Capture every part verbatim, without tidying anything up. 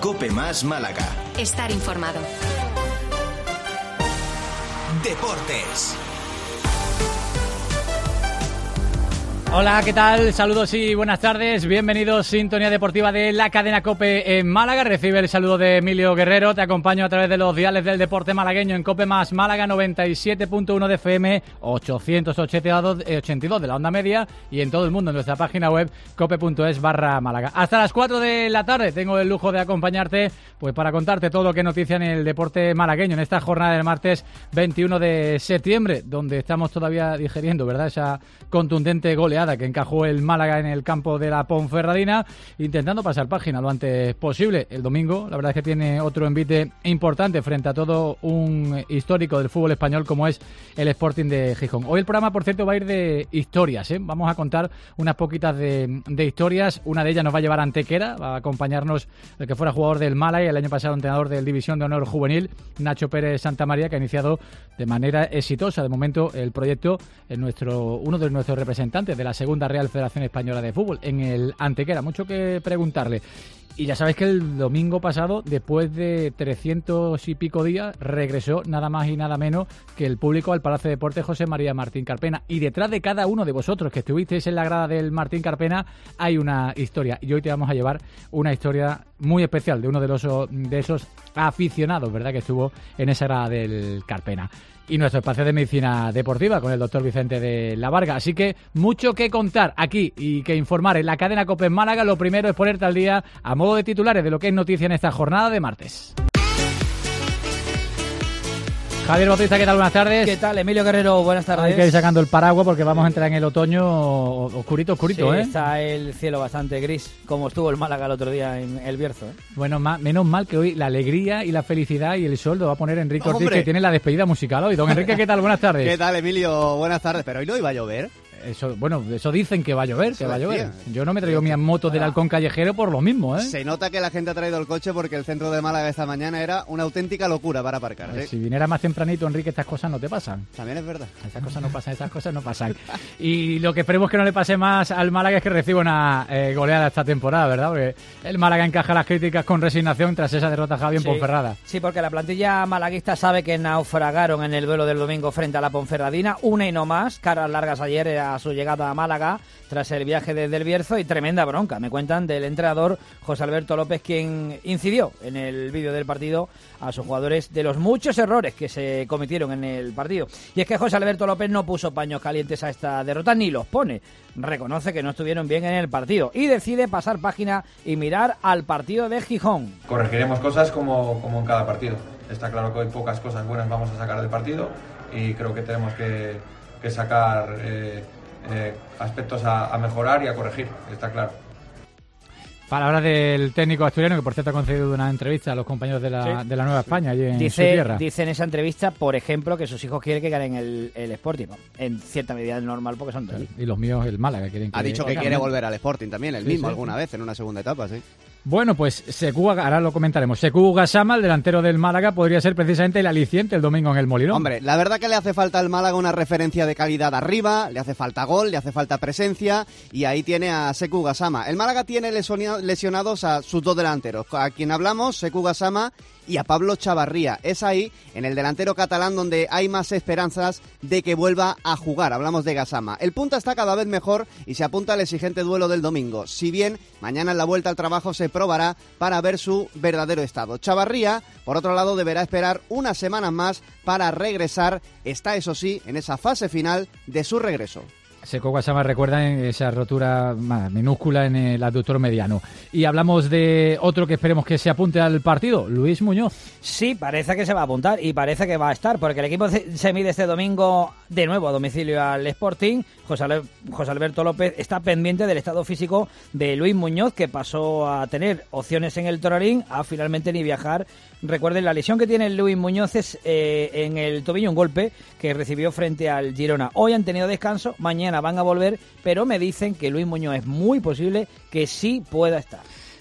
COPE Más Málaga. Estar informado. Deportes. Hola, ¿qué tal? Saludos y buenas tardes. Bienvenidos, Sintonía Deportiva de la cadena COPE en Málaga. Recibe el saludo de Emilio Guerrero. Te acompaño a través de los diales del deporte malagueño en COPE Más Málaga, noventa y siete punto uno de F M, ochocientos ochenta y dos de la onda media y en todo el mundo en nuestra página web cope.es barra Málaga. Hasta las cuatro de la tarde tengo el lujo de acompañarte pues para contarte todo lo que noticia en el deporte malagueño en esta jornada del martes veintiuno de septiembre, donde estamos todavía digeriendo, ¿verdad?, esa contundente goleada que encajó el Málaga en el campo de la Ponferradina, intentando pasar página lo antes posible. El domingo, la verdad es que tiene otro envite importante frente a todo un histórico del fútbol español como es el Sporting de Gijón. Hoy el programa, por cierto, va a ir de historias, ¿eh? Vamos a contar unas poquitas de, de historias. Una de ellas nos va a llevar a Antequera, va a acompañarnos el que fuera jugador del Málaga y el año pasado entrenador del División de Honor Juvenil, Nacho Pérez Santamaría, que ha iniciado de manera exitosa de momento el proyecto en nuestro uno de nuestros representantes de la Segunda Real Federación Española de Fútbol, en el Antequera. Mucho que preguntarle. Y ya sabéis que el domingo pasado, después de trescientos y pico días, regresó nada más y nada menos que el público al Palacio de Deportes José María Martín Carpena. Y detrás de cada uno de vosotros que estuvisteis en la grada del Martín Carpena hay una historia. Y hoy te vamos a llevar una historia muy especial de uno de los de esos aficionados, ¿verdad?, que estuvo en esa grada del Carpena. Y nuestro espacio de medicina deportiva con el doctor Vicente de la Varga. Así que mucho que contar aquí y que informar en la cadena COPE en Málaga. Lo primero es ponerte al día a modo de titulares de lo que es noticia en esta jornada de martes. Javier Bautista, ¿qué tal? Buenas tardes. ¿Qué tal, Emilio Guerrero? Buenas tardes. Hay que ir sacando el paraguas porque vamos a entrar en el otoño oscurito, oscurito, sí, ¿eh? Está el cielo bastante gris, como estuvo el Málaga el otro día en el Bierzo, ¿eh? Bueno, ma, menos mal que hoy la alegría y la felicidad y el sol lo va a poner Enrique Ortiz, ¡Hombre! que tiene la despedida musical hoy. Don Enrique, ¿qué tal? Buenas tardes. ¿Qué tal, Emilio? Buenas tardes. Pero hoy no iba a llover. Eso, bueno, eso dicen que va a llover, Eso que va a llover. decía. Yo no me he traído mi moto del halcón callejero por lo mismo, ¿eh? Se nota que la gente ha traído el coche porque el centro de Málaga esta mañana era una auténtica locura para aparcar, ¿eh? Si viniera más tempranito, Enrique, estas cosas no te pasan. También es verdad. Estas cosas no pasan, estas cosas no pasan. Y lo que esperemos que no le pase más al Málaga es que reciba una eh, goleada esta temporada, ¿verdad? Porque el Málaga encaja las críticas con resignación tras esa derrota, Javi, en Sí, Ponferrada. Sí, porque la plantilla malaguista sabe que naufragaron en el duelo del domingo frente a la Ponferradina. Una y no más. Caras largas ayer a su llegada a Málaga tras el viaje desde el Bierzo y tremenda bronca, me cuentan, del entrenador José Alberto López, quien incidió en el vídeo del partido a sus jugadores de los muchos errores que se cometieron en el partido. Y es que José Alberto López no puso paños calientes a esta derrota ni los pone. Reconoce que no estuvieron bien en el partido y decide pasar página y mirar al partido de Gijón. Corregiremos cosas como, como en cada partido. Está claro que hoy pocas cosas buenas vamos a sacar del partido y creo que tenemos que, que sacar eh, eh, aspectos a, a mejorar y a corregir, está claro. Palabras del técnico asturiano, que por cierto ha concedido una entrevista a los compañeros de la, Sí. de la Nueva España allí en Dice, su tierra. dice en esa entrevista, por ejemplo, que sus hijos quieren que ganen el, el Sporting. En cierta medida es normal porque son de allí. Y los míos el Málaga quieren que Ha dicho que ganen. quiere volver al Sporting también, el Sí, mismo sí. alguna vez en una segunda etapa, sí. Bueno, pues Sekou, ahora lo comentaremos. Sekou Gassama, el delantero del Málaga, podría ser precisamente el aliciente el domingo en el Molinón. Hombre, la verdad que le hace falta al Málaga una referencia de calidad arriba, le hace falta gol, le hace falta presencia y ahí tiene a Sekou Gassama. El Málaga tiene lesionados a sus dos delanteros, a quien hablamos, Sekou Gassama y a Pablo Chavarría. Es ahí, en el delantero catalán, donde hay más esperanzas de que vuelva a jugar. Hablamos de Gassama. El punta está cada vez mejor y se apunta al exigente duelo del domingo. Si bien mañana en la vuelta al trabajo se probará para ver su verdadero estado. Chavarría, por otro lado, deberá esperar unas semanas más para regresar. Está, eso sí, en esa fase final de su regreso. Sekou Gassama recuerda en esa rotura más minúscula en el aductor mediano. Y hablamos de otro que esperemos que se apunte al partido, Luis Muñoz. Sí, parece que se va a apuntar y parece que va a estar, porque el equipo se mide este domingo de nuevo a domicilio al Sporting. José, Ale- José Alberto López está pendiente del estado físico de Luis Muñoz, que pasó a tener opciones en el Toralín a finalmente ni viajar. Recuerden, la lesión que tiene Luis Muñoz es eh, en el tobillo, un golpe que recibió frente al Girona. Hoy han tenido descanso, mañana van a volver, pero me dicen que Luis Muñoz es muy posible que sí pueda estar.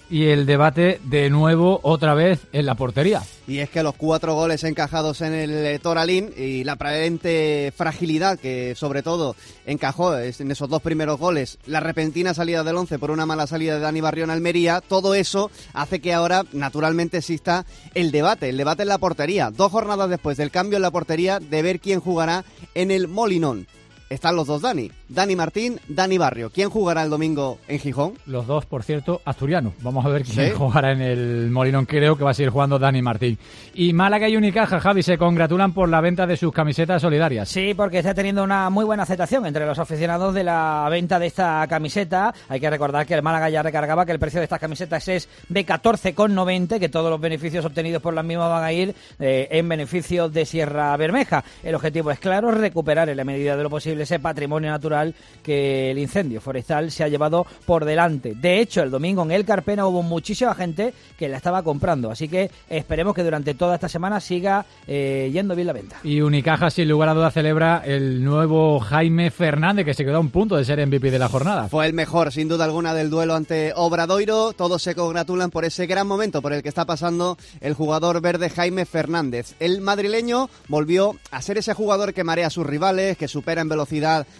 y el debate de nuevo otra vez en la portería. Y es que los cuatro goles encajados en el Toralín y la aparente fragilidad que sobre todo encajó en esos dos primeros goles, la repentina salida del once por una mala salida de Dani Barrio en Almería, todo eso hace que ahora naturalmente exista el debate, el debate en la portería. Dos jornadas después del cambio en la portería, de ver quién jugará en el Molinón. Están los dos Dani, Dani Martín, Dani Barrio. ¿Quién jugará el domingo en Gijón? Los dos, por cierto, asturianos. Vamos a ver quién ¿Sí? jugará en el Molinón. Creo que va a seguir jugando Dani Martín. Y Málaga y Unicaja, Javi, se congratulan por la venta de sus camisetas solidarias. Sí, porque está teniendo una muy buena aceptación entre los aficionados de la venta de esta camiseta. Hay que recordar que el Málaga ya recargaba que el precio de estas camisetas es de catorce con noventa, que todos los beneficios obtenidos por las mismas van a ir eh, en beneficio de Sierra Bermeja. El objetivo es claro, recuperar en la medida de lo posible ese patrimonio natural que el incendio forestal se ha llevado por delante. De hecho, el domingo en el Carpena hubo muchísima gente que la estaba comprando, así que esperemos que durante toda esta semana siga eh, yendo bien la venta. Y Unicaja, sin lugar a dudas, celebra el nuevo Jaime Fernández, que se quedó a un punto de ser M V P de la jornada. Fue el mejor, sin duda alguna, del duelo ante Obradoiro. Todos se congratulan por ese gran momento por el que está pasando el jugador verde Jaime Fernández. El madrileño volvió a ser ese jugador que marea a sus rivales, que supera en velocidad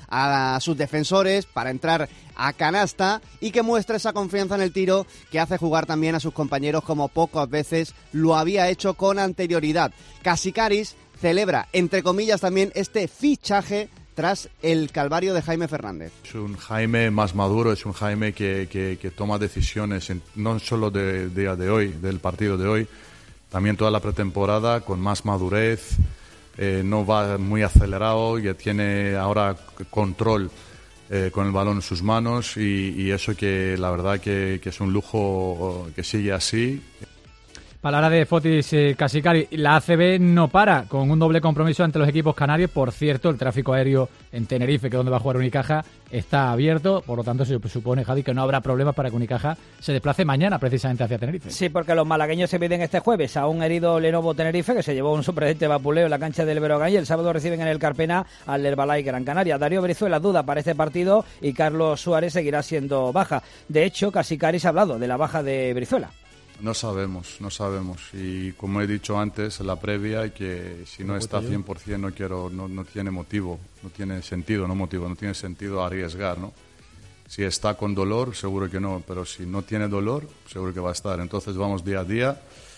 a sus defensores para entrar a canasta y que muestra esa confianza en el tiro que hace jugar también a sus compañeros como pocas veces lo había hecho con anterioridad. Casicaris celebra, entre comillas, también este fichaje tras el calvario de Jaime Fernández. Es un Jaime más maduro, es un Jaime que, que, que toma decisiones, en, no solo del día de hoy, del partido de hoy, también toda la pretemporada con más madurez. Eh, no va muy acelerado, ya tiene ahora control eh, con el balón en sus manos y, y eso que la verdad que, que es un lujo que sigue así. Palabra de Fotis eh, Casicari. La A C B no para, con un doble compromiso ante los equipos canarios. Por cierto, el tráfico aéreo en Tenerife, que es donde va a jugar Unicaja, está abierto. Por lo tanto, se supone, Javi, que no habrá problemas para que Unicaja se desplace mañana precisamente hacia Tenerife. Sí, porque los malagueños se piden este jueves a un herido Lenovo Tenerife, que se llevó un sorprendente vapuleo en la cancha del Berogán, y el sábado reciben en el Carpena al Herbalife Gran Canaria. Darío Brizuela duda para este partido y Carlos Suárez seguirá siendo baja. De hecho, Casicaris ha hablado de la baja de Brizuela. No sabemos, no sabemos. Y como he dicho antes en la previa, que si no está cien por ciento no quiero, no, no tiene motivo, no tiene sentido, no motivo, no tiene sentido arriesgar, ¿no? Si está con dolor, seguro que no, pero si no tiene dolor, seguro que va a estar. Entonces vamos día a día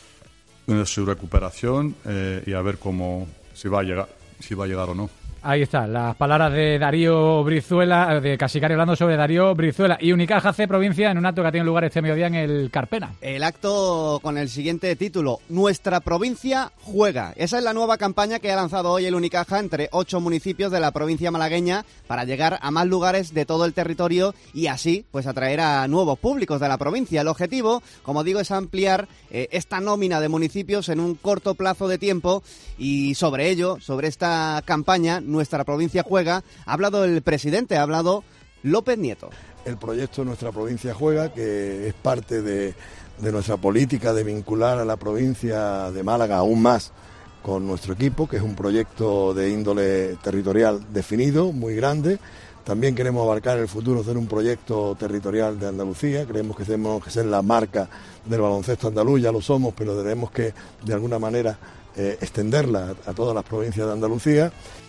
en su recuperación eh, y a ver cómo, si va a llegar, si va a llegar o no. Ahí está, las palabras de Darío Brizuela, de Casicari hablando sobre Darío Brizuela. Y Unicaja C Provincia en un acto que ha tenido lugar este mediodía en el Carpena. El acto con el siguiente título, Nuestra Provincia Juega. Esa es la nueva campaña que ha lanzado hoy el Unicaja entre ocho municipios de la provincia malagueña para llegar a más lugares de todo el territorio y así pues atraer a nuevos públicos de la provincia. El objetivo, como digo, es ampliar eh, esta nómina de municipios en un corto plazo de tiempo y sobre ello, sobre esta campaña, Nuestra Provincia Juega, ha hablado el presidente, ha hablado López Nieto. El proyecto Nuestra Provincia Juega, que es parte de, de nuestra política de vincular a la provincia de Málaga aún más con nuestro equipo, que es un proyecto de índole territorial definido, muy grande. También queremos abarcar en el futuro hacer un proyecto territorial de Andalucía. Creemos que tenemos que ser la marca del baloncesto andaluz, ya lo somos, pero tenemos que de alguna manera eh, extenderla a, a todas las provincias de Andalucía.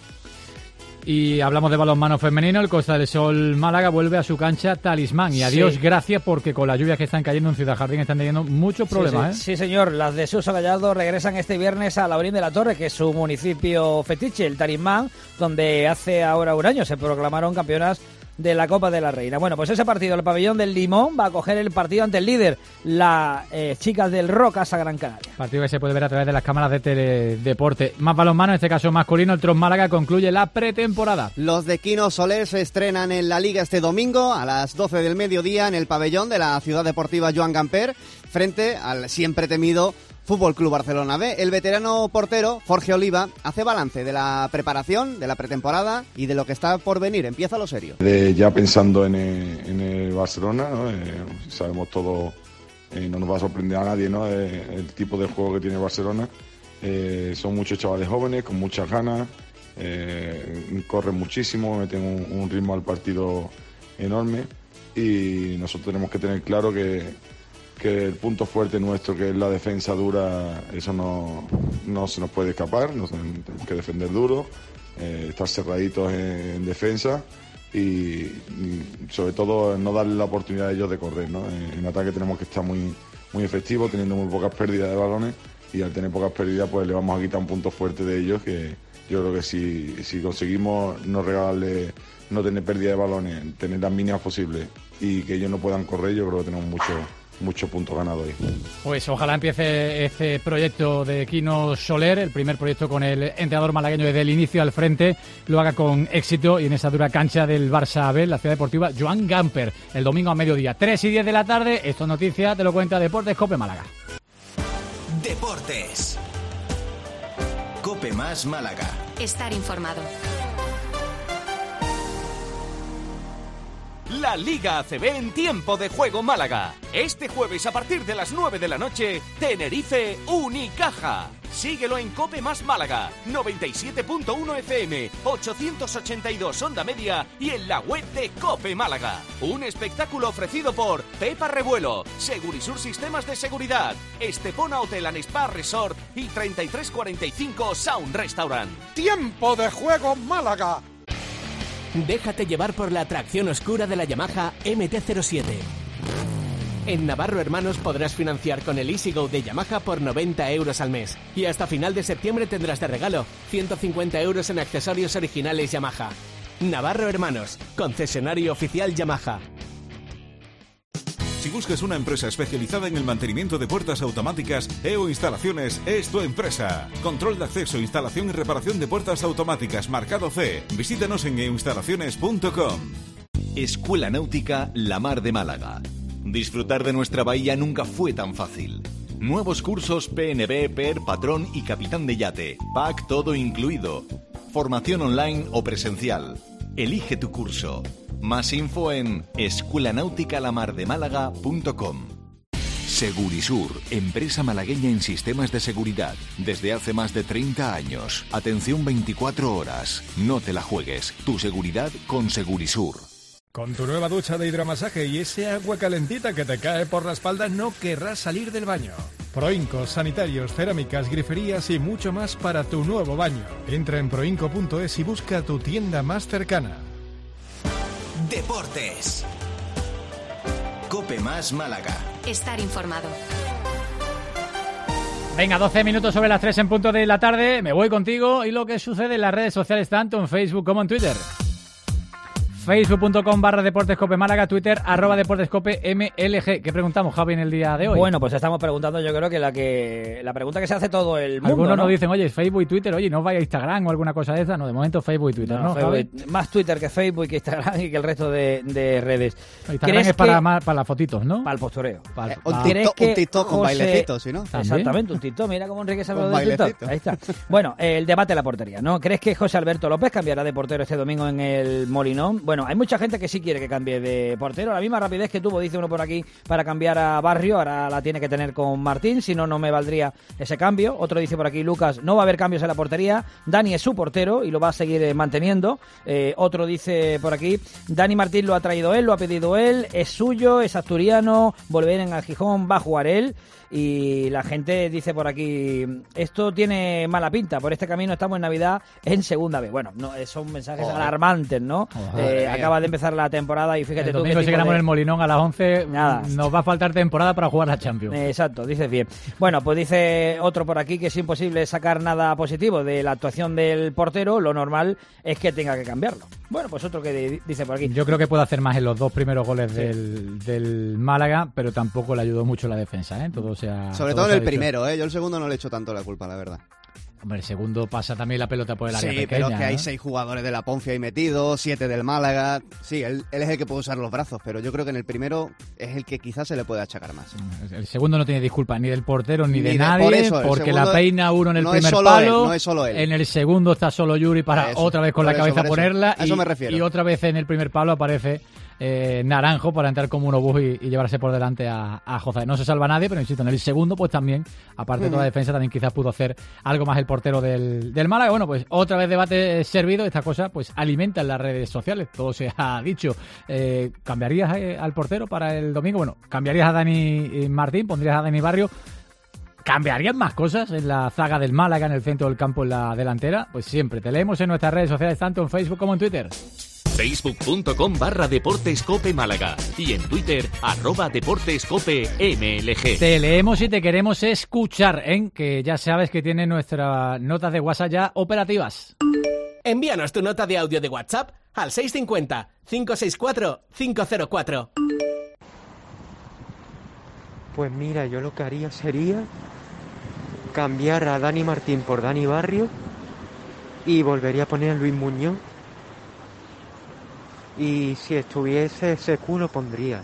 Y hablamos de balonmano femenino. El Costa del Sol Málaga vuelve a su cancha Talismán. Y a Dios Sí. gracias, porque con las lluvias que están cayendo en Ciudad Jardín están teniendo muchos problemas. Sí, ¿eh? sí, sí, señor. Las de Suso Gallardo regresan este viernes a Laurín de la Torre, que es su municipio fetiche, el Talismán, donde hace ahora un año se proclamaron campeonas de la Copa de la Reina. Bueno, pues ese partido, el pabellón del Limón, va a coger el partido ante el líder, las eh, chicas del Rocasa Gran Canaria. Partido que se puede ver a través de las cámaras de Teledeporte. Más balonmano, en este caso masculino, el Tros Málaga concluye la pretemporada. Los de Quino Soler se estrenan en la Liga este domingo a las doce del mediodía en el pabellón de la Ciudad Deportiva Joan Gamper, frente al siempre temido Fútbol Club Barcelona B. El veterano portero Jorge Oliva hace balance de la preparación, de la pretemporada y de lo que está por venir. Empieza lo serio. De ya pensando en el, en el Barcelona, ¿no? eh, sabemos todo, eh, no nos va a sorprender a nadie, ¿no? eh, el tipo de juego que tiene Barcelona. Eh, son muchos chavales jóvenes con muchas ganas, eh, corren muchísimo, meten un, un ritmo al partido enorme y nosotros tenemos que tener claro que que que el punto fuerte nuestro, que es la defensa dura, eso no, no se nos puede escapar, nos, tenemos que defender duro, eh, estar cerraditos en, en defensa y, y sobre todo no darle la oportunidad a ellos de correr, ¿no? En, en ataque tenemos que estar muy, muy efectivos, teniendo muy pocas pérdidas de balones, y al tener pocas pérdidas pues le vamos a quitar un punto fuerte de ellos, que yo creo que si, si conseguimos no regalarle, no tener pérdida de balones, tener las mínimas posibles y que ellos no puedan correr, yo creo que tenemos mucho muchos puntos ganados ahí. Pues ojalá empiece este proyecto de Quino Soler, el primer proyecto con el entrenador malagueño desde el inicio al frente, lo haga con éxito y en esa dura cancha del Barça B, la ciudad deportiva Joan Gamper, el domingo a mediodía, tres y diez de la tarde. Esto es noticia, te lo cuenta Deportes Cope Málaga. Deportes. Cope más Málaga. Estar informado. La Liga A C B en tiempo de juego Málaga. Este jueves a partir de las nueve de la noche, Tenerife Unicaja. Síguelo en Cope más Málaga, noventa y siete punto uno F M, ochocientos ochenta y dos onda media y en la web de Cope Málaga. Un espectáculo ofrecido por Pepa Revuelo, Segurisur Sistemas de Seguridad, Estepona Hotel and Spa Resort y treinta y tres cuarenta y cinco Sound Restaurant. Tiempo de juego Málaga. Déjate llevar por la atracción oscura de la Yamaha M T cero siete. En Navarro Hermanos podrás financiar con el EasyGo de Yamaha por noventa euros al mes. Y hasta final de septiembre tendrás de regalo ciento cincuenta euros en accesorios originales Yamaha. Navarro Hermanos, concesionario oficial Yamaha. Si buscas una empresa especializada en el mantenimiento de puertas automáticas, E O Instalaciones es tu empresa. Control de acceso, instalación y reparación de puertas automáticas marcado C. Visítanos en e o instalaciones punto com. Escuela Náutica La Mar de Málaga. Disfrutar de nuestra bahía nunca fue tan fácil. Nuevos cursos P N B, P E R, Patrón y Capitán de Yate. Pack todo incluido. Formación online o presencial. Elige tu curso. Más info en escuela náutica la mar de málaga punto com. Segurisur, empresa malagueña en sistemas de seguridad. Desde hace más de treinta años. Atención veinticuatro horas. No te la juegues. Tu seguridad con Segurisur. Con tu nueva ducha de hidromasaje y ese agua calentita que te cae por la espalda, no querrás salir del baño. Proincos, sanitarios, cerámicas, griferías y mucho más para tu nuevo baño. Entra en proinco punto es y busca tu tienda más cercana. Deportes. Cope más Málaga. Estar informado. Venga, doce minutos sobre las tres en punto de la tarde. Me voy contigo y lo que sucede en las redes sociales, tanto en Facebook como en Twitter. facebook punto com barra Deportes Cope Málaga, Twitter, arroba Deportes Cope M L G. ¿Qué preguntamos, Javi, en el día de hoy? Bueno, pues estamos preguntando, yo creo que la que la pregunta que se hace todo el mundo, algunos ¿no? nos dicen, oye, Facebook y Twitter, oye, no vaya a Instagram o alguna cosa de esa. No, de momento Facebook y Twitter, ¿no? no Facebook, más Twitter que Facebook, que Instagram y que el resto de, de redes. Instagram es para, más, para las fotitos, ¿no? Para el postureo. Para, eh, un, TikTok, que un TikTok con José... bailecitos, ¿sí, no? Exactamente, un TikTok. Mira cómo Enrique sabe de TikTok. Ahí está. Bueno, el debate de la portería, ¿no? ¿Crees que José Alberto López cambiará de portero este domingo en el Molinón? Bueno, hay mucha gente que sí quiere que cambie de portero. La misma rapidez que tuvo, dice uno por aquí, para cambiar a Barrio, ahora la tiene que tener con Martín, si no, no me valdría ese cambio. Otro dice por aquí, Lucas, no va a haber cambios en la portería. Dani es su portero y lo va a seguir eh, manteniendo. Eh, otro dice por aquí, Dani Martín lo ha traído él, lo ha pedido él, es suyo, es asturiano, volver en el Gijón, va a jugar él. Y la gente dice por aquí, esto tiene mala pinta, por este camino estamos en Navidad en segunda vez. Bueno, no, son mensajes oh. alarmantes, ¿no? Oh, eh, acaba de empezar la temporada y fíjate el tú domingo que si ganamos de... en el Molinón a las once, nada, nos va a faltar temporada para jugar la Champions. Eh, exacto, dices bien. Bueno, pues dice otro por aquí que es imposible sacar nada positivo de la actuación del portero, lo normal es que tenga que cambiarlo. Bueno, pues otro que dice por aquí. Yo creo que puede hacer más en los dos primeros goles sí. del, del Málaga, pero tampoco le ayudó mucho la defensa, ¿eh? Todo sea, Sobre todo, todo en el primero, ¿eh? Yo el segundo no le echo tanto la culpa, la verdad. Hombre, el segundo pasa también la pelota por el área sí, pequeña. Sí, pero que hay ¿no? seis jugadores de la Ponce ahí metidos, siete del Málaga. Sí, él, él es el que puede usar los brazos, pero yo creo que en el primero es el que quizás se le puede achacar más. El segundo no tiene disculpa ni del portero ni, ni de, de nadie, por eso, porque la peina uno en el no primer es solo palo. Él, no es solo él. En el segundo está solo Yuri para eso, otra vez con la eso, cabeza eso, ponerla. A eso y, me refiero. Y otra vez en el primer palo aparece eh, Naranjo para entrar como un obús y, y llevarse por delante a, a José. No se salva nadie, pero insisto, en el segundo pues también, aparte de toda la defensa, también quizás pudo hacer algo más el portero del, del Málaga. Bueno, pues otra vez debate servido. Esta cosa pues alimenta en las redes sociales, todo se ha dicho. Eh, ¿Cambiarías eh, al portero para el domingo? Bueno, ¿cambiarías a Dani Martín? ¿Pondrías a Dani Barrio? ¿Cambiarían más cosas en la zaga del Málaga, en el centro del campo, en la delantera? Pues siempre te leemos en nuestras redes sociales, tanto en Facebook como en Twitter. Facebook.com barra Deportes Cope Málaga y en Twitter, arroba Deportes Cope M L G. Te leemos y te queremos escuchar, ¿eh? Que ya sabes que tiene nuestras notas de WhatsApp ya operativas. Envíanos tu nota de audio de WhatsApp al seis cinco cero, cinco seis cuatro, cinco cero cuatro. Pues mira, yo lo que haría sería cambiar a Dani Martín por Dani Barrio y volvería a poner a Luis Muñoz. Y si estuviese Secu lo pondría.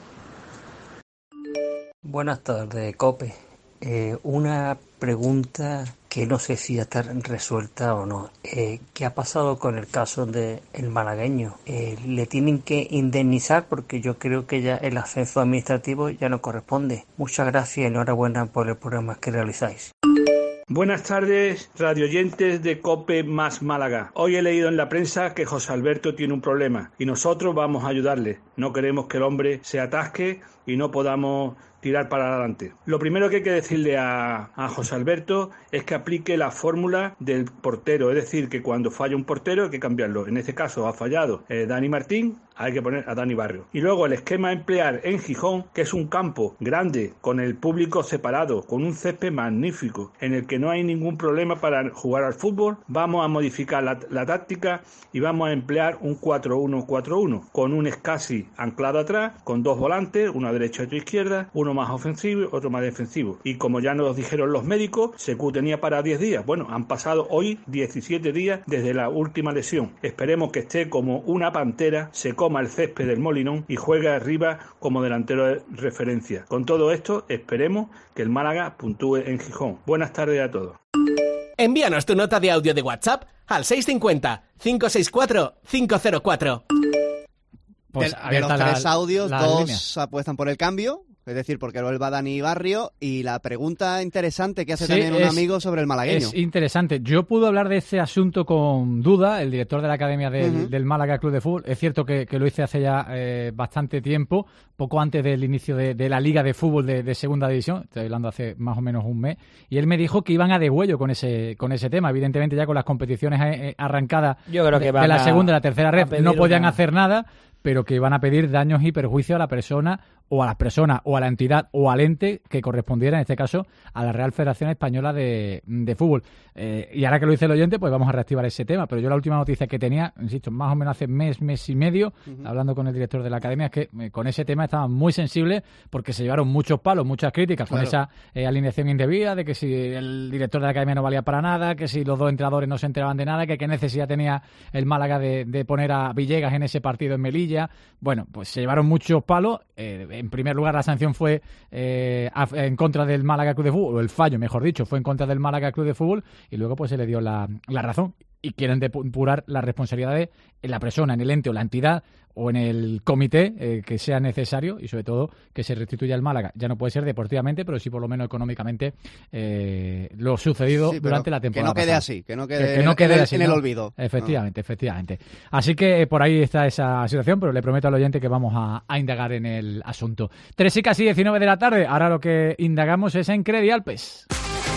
Buenas tardes, Cope. Eh, una pregunta que no sé si ya está resuelta o no. Eh, ¿Qué ha pasado con el caso del malagueño? Eh, ¿Le tienen que indemnizar? Porque yo creo que ya el ascenso administrativo ya no corresponde. Muchas gracias y enhorabuena por el programa que realizáis. Buenas tardes, radioyentes de Cope más Málaga. Hoy he leído en la prensa que José Alberto tiene un problema y nosotros vamos a ayudarle. No queremos que el hombre se atasque y no podamos tirar para adelante. Lo primero que hay que decirle a, a José Alberto es que aplique la fórmula del portero, es decir, que cuando falla un portero hay que cambiarlo. En este caso ha fallado eh, Dani Martín, hay que poner a Dani Barrio. Y luego el esquema a emplear en Gijón, que es un campo grande, con el público separado, con un césped magnífico, en el que no hay ningún problema para jugar al fútbol. Vamos a modificar la, la táctica y vamos a emplear un cuatro uno cuatro uno, con un Escasi anclado atrás, con dos volantes, uno a derecha y otro a izquierda, uno más ofensivo, otro más defensivo. Y como ya nos dijeron los médicos, Secu tenía para diez días. Bueno, han pasado hoy diecisiete días desde la última lesión. Esperemos que esté como una pantera, se coma el césped del Molinón y juegue arriba como delantero de referencia. Con todo esto, esperemos que el Málaga puntúe en Gijón. Buenas tardes a todos. Envíanos tu nota de audio de WhatsApp al seis cinco cero, cinco seis cuatro, cinco cero cuatro. Pues de, de los tres la, audios, la dos línea. Apuestan por el cambio, es decir, porque vuelva Dani Barrio, y la pregunta interesante que hace sí, también un es, amigo sobre el malagueño. Es interesante. Yo pude hablar de este asunto con Duda, el director de la Academia del, uh-huh. del Málaga Club de Fútbol. Es cierto que, que lo hice hace ya eh, bastante tiempo, poco antes del inicio de, de la Liga de Fútbol de, de Segunda División, estoy hablando hace más o menos un mes, y él me dijo que iban a degüello con ese con ese tema. Evidentemente ya con las competiciones eh, arrancadas Yo creo que de, de la a, segunda y la tercera red no podían una... hacer nada, pero que iban a pedir daños y perjuicios a la persona o a las personas o a la entidad o al ente que correspondiera, en este caso, a la Real Federación Española de, de Fútbol. Eh, y ahora que lo dice el oyente, pues vamos a reactivar ese tema. Pero yo la última noticia que tenía, insisto, más o menos hace mes, mes y medio, uh-huh. hablando con el director de la Academia, es que eh, con ese tema estaban muy sensibles porque se llevaron muchos palos, muchas críticas con claro. esa eh, alineación indebida, de que si el director de la Academia no valía para nada, que si los dos entrenadores no se enteraban de nada, que qué necesidad tenía el Málaga de, de poner a Villegas en ese partido en Melilla. Bueno, pues se llevaron muchos palos. Eh, en primer lugar, la sanción fue eh, a, en contra del Málaga Club de Fútbol, o el fallo, mejor dicho, fue en contra del Málaga Club de Fútbol, y luego pues se le dio la, la razón. Y quieren depurar las responsabilidades en la persona, en el ente o la entidad o en el comité eh, que sea necesario, y sobre todo que se restituya el Málaga. Ya no puede ser deportivamente, pero sí por lo menos económicamente eh, lo sucedido sí, durante la temporada. Que no quede pasada. así, que no quede, que, que no quede en, así, en el ¿no? olvido. Efectivamente, no. efectivamente. Así que eh, por ahí está esa situación, pero le prometo al oyente que vamos a, a indagar en el asunto. tres y casi diecinueve de la tarde, ahora lo que indagamos es en Credialpes.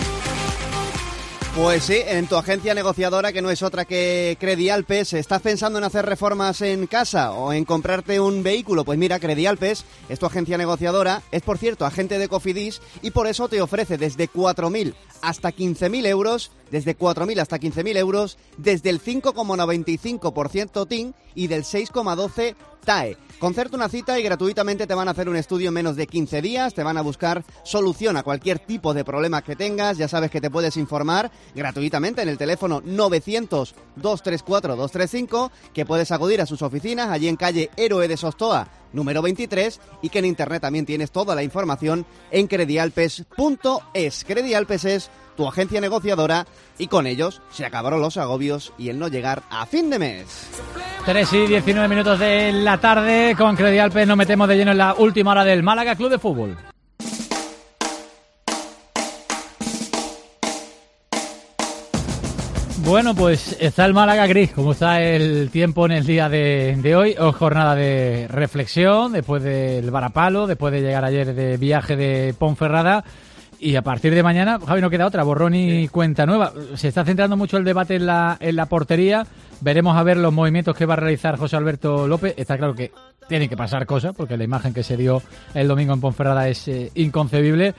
Pues sí, en tu agencia negociadora, que no es otra que Credialpes, ¿estás pensando en hacer reformas en casa o en comprarte un vehículo? Pues mira, Credialpes es tu agencia negociadora, es por cierto agente de Cofidis y por eso te ofrece desde cuatro mil hasta quince mil euros, desde cuatro mil hasta quince mil euros, desde el cinco coma noventa y cinco por ciento T I N y del seis coma doce T A E. Concerta una cita y gratuitamente te van a hacer un estudio en menos de quince días, te van a buscar solución a cualquier tipo de problema que tengas, ya sabes que te puedes informar gratuitamente en el teléfono novecientos, dos tres cuatro, dos tres cinco, que puedes acudir a sus oficinas allí en calle Héroe de Sostoa, número veintitrés, y que en internet también tienes toda la información en credialpes punto es. Credialpes es tu tu agencia negociadora, y con ellos se acabaron los agobios y el no llegar a fin de mes. tres y diecinueve minutos de la tarde. Con Credialpe nos metemos de lleno en la última hora del Málaga Club de Fútbol. Bueno, pues está el Málaga gris, como está el tiempo en el día de, de hoy. Hoy jornada de reflexión, después del varapalo, después de llegar ayer de viaje de Ponferrada. Y a partir de mañana, Javi, no queda otra, borrón y sí. cuenta nueva. Se está centrando mucho el debate en la, en la portería. Veremos a ver los movimientos que va a realizar José Alberto López. Está claro que tiene que pasar cosas, porque la imagen que se dio el domingo en Ponferrada es eh, inconcebible.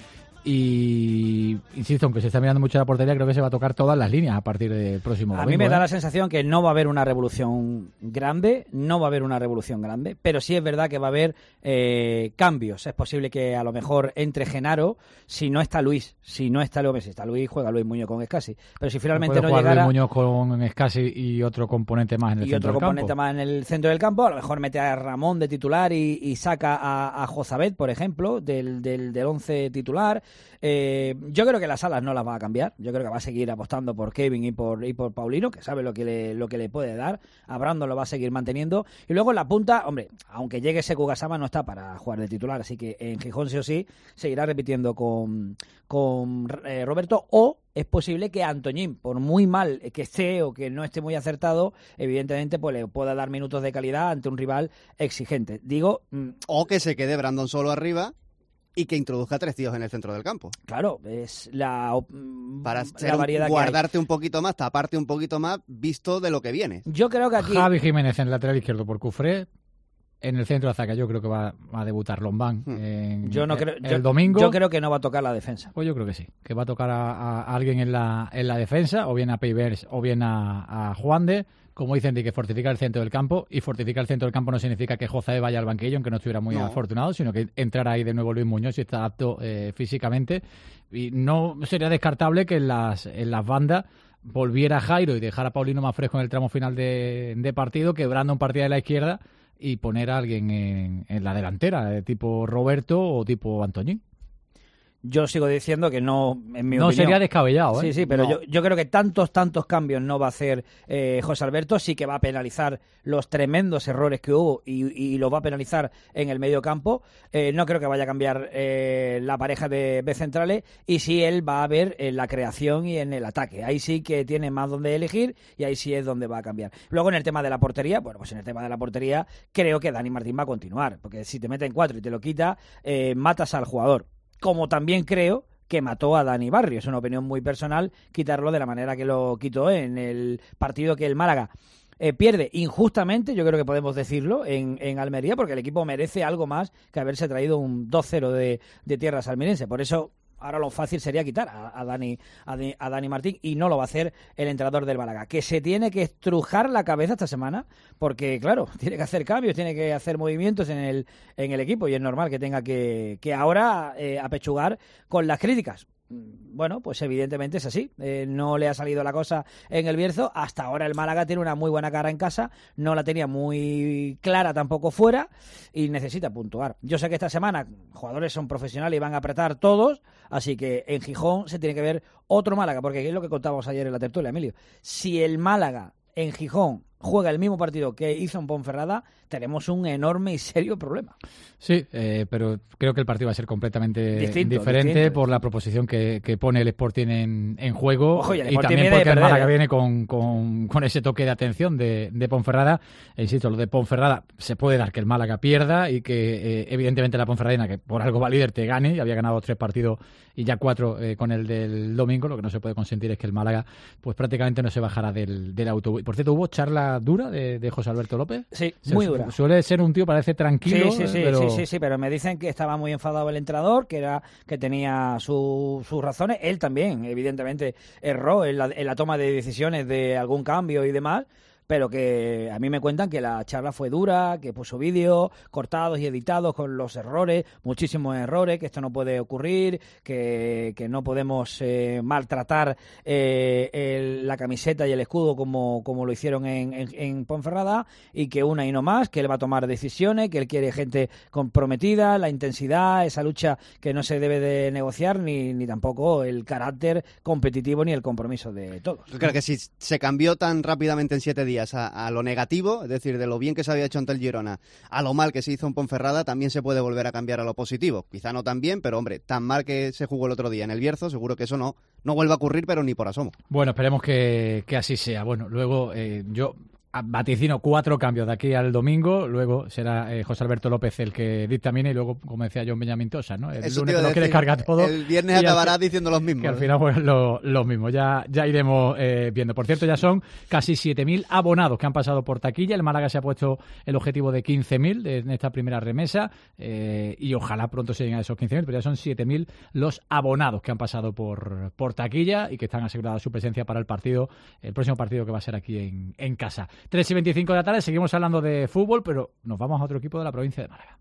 Y insisto, aunque se está mirando mucho la portería, creo que se va a tocar todas las líneas a partir del próximo domingo. A mí me da ¿eh? la sensación que no va a haber una revolución grande, no va a haber una revolución grande, pero sí es verdad que va a haber eh, cambios. Es posible que a lo mejor entre Genaro, si no está Luis, si no está Leo Messi, está Luis, juega Luis Muñoz con Escasi. Pero si finalmente no, no llegara... Luis Muñoz con Escasi y otro componente más en el y centro otro del componente campo. más en el centro del campo, a lo mejor mete a Ramón de titular y, y saca a, a Jozabet, por ejemplo, del, del, del once titular. Eh, yo creo que las alas no las va a cambiar. Yo creo que va a seguir apostando por Kevin y por y por Paulino, que sabe lo que le lo que le puede dar. A Brandon lo va a seguir manteniendo. Y luego en la punta, hombre, aunque llegue Sekou Gassama, no está para jugar de titular, así que en Gijón sí o sí seguirá repitiendo con, con eh, Roberto, o es posible que Antoñín, por muy mal que esté o que no esté muy acertado, evidentemente pues le pueda dar minutos de calidad ante un rival exigente. Digo, mm, o que se quede Brandon solo arriba y que introduzca tres tíos en el centro del campo. Claro, es la, Para la variedad un, guardarte que hay. un poquito más, taparte un poquito más, visto de lo que viene. Yo creo que aquí... Javi Jiménez en el lateral izquierdo por Cufré. En el centro de Zaca yo creo que va, va a debutar Lombán hmm. en, yo no creo, el yo, domingo. Yo creo que no va a tocar la defensa. Pues yo creo que sí, que va a tocar a, a, a alguien en la, en la defensa, o bien a Peivers o bien a, a Juan de. Como dicen, de que fortifica el centro del campo, y fortificar el centro del campo no significa que José vaya al banquillo, aunque no estuviera muy no. afortunado, sino que entrará ahí de nuevo Luis Muñoz si está apto eh, físicamente. Y no sería descartable que en las, en las bandas volviera Jairo y dejara a Paulino más fresco en el tramo final de, de partido, quebrando un partido de la izquierda y poner a alguien en, en la delantera, de tipo Roberto o tipo Antoñín. Yo sigo diciendo que no, en mi no opinión... sería descabellado, ¿eh? Sí, sí, pero no. yo, yo creo que tantos, tantos cambios no va a hacer eh, José Alberto. Sí que va a penalizar los tremendos errores que hubo y, y lo va a penalizar en el medio campo. Eh, no creo que vaya a cambiar eh, la pareja de B centrales, y sí él va a ver en la creación y en el ataque. Ahí sí que tiene más donde elegir y ahí sí es donde va a cambiar. Luego en el tema de la portería, bueno, pues en el tema de la portería creo que Dani Martín va a continuar, porque si te meten cuatro y te lo quita, eh, matas al jugador. Como también creo que mató a Dani Barrio. Es una opinión muy personal quitarlo de la manera que lo quitó en el partido que el Málaga eh, pierde injustamente, yo creo que podemos decirlo, en, en Almería, porque el equipo merece algo más que haberse traído un dos cero de, de tierras almeriense. Por eso ahora lo fácil sería quitar a, a, Dani, a, a Dani Martín, y no lo va a hacer el entrenador del Málaga, que se tiene que estrujar la cabeza esta semana, porque claro, tiene que hacer cambios, tiene que hacer movimientos en el, en el equipo, y es normal que tenga que, que ahora eh, apechugar con las críticas. Bueno, pues evidentemente es así. Eh, no le ha salido la cosa en el Bierzo. Hasta ahora el Málaga tiene una muy buena cara en casa. No la tenía muy clara tampoco fuera y necesita puntuar. Yo sé que esta semana jugadores son profesionales y van a apretar todos. Así que en Gijón se tiene que ver otro Málaga. Porque es lo que contábamos ayer en la tertulia, Emilio. Si el Málaga en Gijón juega el mismo partido que hizo en Ponferrada, tenemos un enorme y serio problema. Sí, eh, pero creo que el partido va a ser completamente distinto, diferente distinto. por la proposición que, que pone el Sporting en, en juego. Ojo, y, el y también porque perder, el Málaga ¿eh? viene con, con, con ese toque de atención de, de Ponferrada. E insisto, lo de Ponferrada se puede dar que el Málaga pierda y que eh, evidentemente la Ponferradina, que por algo va líder, te gane. Y había ganado tres partidos y ya cuatro eh, con el del domingo. Lo que no se puede consentir es que el Málaga pues prácticamente no se bajara del, del autobús. Por cierto, ¿hubo charla dura de, de José Alberto López? Sí, Se, muy dura. Suele ser un tío, parece tranquilo. Sí, sí, sí, pero... sí, sí, sí, pero me dicen que estaba muy enfadado el entrenador, que era que tenía su, sus razones. Él también, evidentemente, erró en la, en la toma de decisiones de algún cambio y demás. pero que a mí me cuentan que la charla fue dura, que puso vídeos cortados y editados con los errores, muchísimos errores, que esto no puede ocurrir, que, que no podemos eh, maltratar eh, el, la camiseta y el escudo como, como lo hicieron en, en, en Ponferrada, y que una y no más, que él va a tomar decisiones, que él quiere gente comprometida, la intensidad, esa lucha que no se debe de negociar, ni, ni tampoco el carácter competitivo ni el compromiso de todos. Yo creo que si se cambió tan rápidamente en siete días a, a lo negativo, es decir, de lo bien que se había hecho ante el Girona a lo mal que se hizo en Ponferrada, también se puede volver a cambiar a lo positivo. Quizá no tan bien, pero hombre, tan mal que se jugó el otro día en el Bierzo, seguro que eso no, no vuelve a ocurrir, pero ni por asomo. Bueno, esperemos que, que así sea. Bueno, luego eh, yo... vaticino cuatro cambios de aquí al domingo, luego será eh, José Alberto López el que dictamine y luego, como decía John Benjamín Tosa, ¿no? El Eso lunes te te lo quiere cargar todo. El viernes acabarás diciendo los mismos. Que al final pues lo, lo mismo, ya, ya iremos eh, viendo. Por cierto, ya son casi siete mil abonados que han pasado por taquilla. El Málaga se ha puesto el objetivo de quince mil en esta primera remesa eh, y ojalá pronto se lleguen a esos quince mil, pero ya son siete mil los abonados que han pasado por, por taquilla y que están aseguradas su presencia para el partido, el próximo partido que va a ser aquí en, en casa. tres y veinticinco de la tarde, seguimos hablando de fútbol, pero nos vamos a otro equipo de la provincia de Málaga.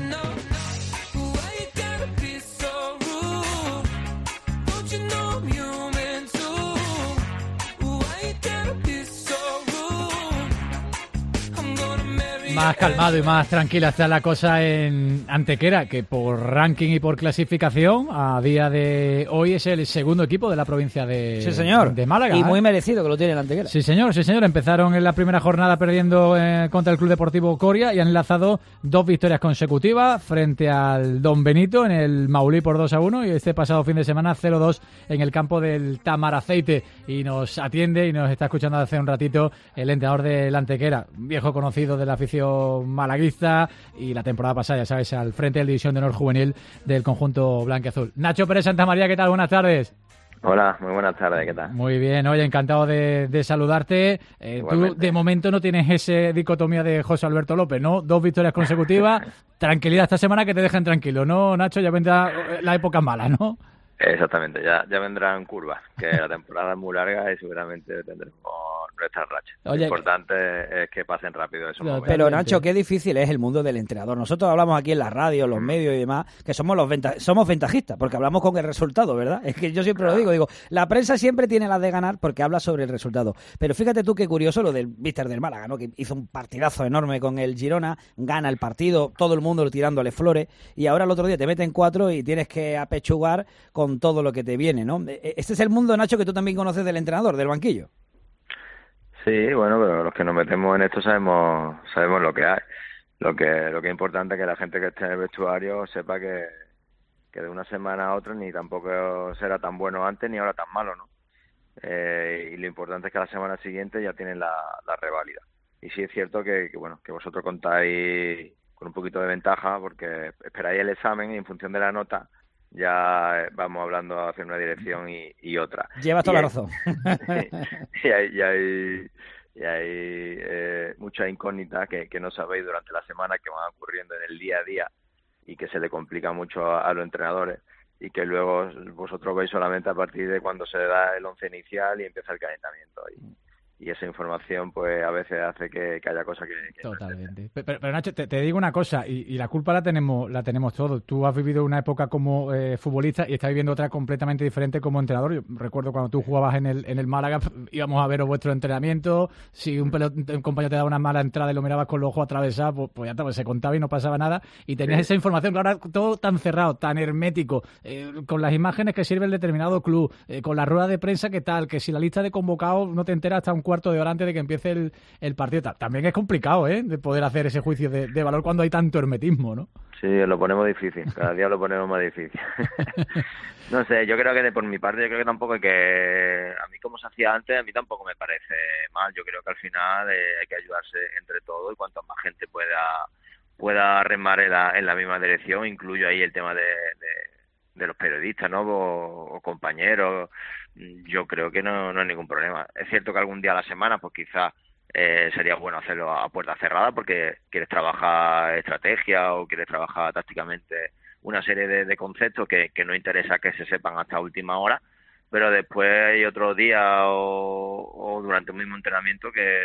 Más calmado y más tranquila está la cosa en Antequera, que por ranking y por clasificación a día de hoy es el segundo equipo de la provincia de, sí, señor. de Málaga. Y ¿eh? muy merecido que lo tiene el Antequera. Sí, señor, sí, señor. Empezaron en la primera jornada perdiendo eh, contra el Club Deportivo Coria y han enlazado dos victorias consecutivas frente al Don Benito en el Maulí por dos a uno y este pasado fin de semana cero dos en el campo del Tamaraceite. Y nos atiende y nos está escuchando hace un ratito el entrenador del Antequera, viejo conocido de la afición malaguista y la temporada pasada, ya sabes, al frente de la División de Honor Juvenil del conjunto blanquiazul. Nacho Pérez Santamaría, ¿qué tal? Buenas tardes. Hola, muy buenas tardes, ¿qué tal? Muy bien, oye, encantado de, de saludarte. Eh, tú, de momento, no tienes esa dicotomía de José Alberto López, ¿no? Dos victorias consecutivas, tranquilidad esta semana, que te dejen tranquilo, ¿no, Nacho? Ya vendrá la época mala, ¿no? Exactamente, ya, ya vendrán curvas, que la temporada es muy larga y seguramente tendremos nuestras rachas. Oye, lo importante es que pasen rápido esos momentos. Pero Nacho, qué difícil es el mundo del entrenador. Nosotros hablamos aquí en la radio, los medios y demás, que somos los venta somos ventajistas, porque hablamos con el resultado, ¿verdad? Es que yo siempre lo digo, digo, la prensa siempre tiene las de ganar porque habla sobre el resultado. Pero fíjate tú qué curioso lo del Víster del Málaga, ¿no? Que hizo un partidazo enorme con el Girona, gana el partido, todo el mundo tirándole flores, y ahora el otro día te meten cuatro y tienes que apechugar con todo lo que te viene, ¿no? Este es el mundo, Nacho, que tú también conoces del entrenador, del banquillo. Sí, bueno, pero los que nos metemos en esto sabemos sabemos lo que hay. Lo que lo que es importante es que la gente que esté en el vestuario sepa que, que de una semana a otra ni tampoco será tan bueno antes ni ahora tan malo, ¿no? Eh, y lo importante es que la semana siguiente ya tienen la, la reválida. Y sí es cierto que, que bueno que vosotros contáis con un poquito de ventaja porque esperáis el examen y en función de la nota ya vamos hablando hacia una dirección y, y otra. Llevas toda la razón. y hay, y hay, y hay eh, muchas incógnitas que, que no sabéis durante la semana, que van ocurriendo en el día a día y que se le complica mucho a, a los entrenadores y que luego vosotros veis solamente a partir de cuando se da el once inicial y empieza el calentamiento. Y, y esa información pues a veces hace que, que haya cosas que... que Totalmente. No pero, pero Nacho, te, te digo una cosa, y, y la culpa la tenemos la tenemos todos. Tú has vivido una época como eh, futbolista y estás viviendo otra completamente diferente como entrenador. Yo recuerdo cuando tú jugabas en el en el Málaga, íbamos a ver vuestro entrenamiento, si un, pelot, un compañero te daba una mala entrada y lo mirabas con los ojos atravesados, pues, pues ya está, pues se contaba y no pasaba nada, y tenías sí. esa información, pero ahora todo tan cerrado, tan hermético, eh, con las imágenes que sirve el determinado club, eh, con la rueda de prensa que tal, que si la lista de convocados no te enteras hasta un cuarto de hora antes de que empiece el, el partido. También es complicado, ¿eh?, de poder hacer ese juicio de, de valor cuando hay tanto hermetismo, ¿no? Sí, lo ponemos difícil, cada día lo ponemos más difícil. No sé, yo creo que de por mi parte, yo creo que tampoco hay que... A mí como se hacía antes, a mí tampoco me parece mal. Yo creo que al final eh, hay que ayudarse entre todos y cuanto más gente pueda pueda remar en la, en la misma dirección, incluyo ahí el tema de... de de los periodistas, ¿no?, o, o compañeros, yo creo que no, no hay ningún problema. Es cierto que algún día a la semana, pues quizás eh, sería bueno hacerlo a puerta cerrada porque quieres trabajar estrategia o quieres trabajar tácticamente una serie de, de conceptos que, que no interesa que se sepan hasta última hora, pero después hay otro día o, o durante un mismo entrenamiento que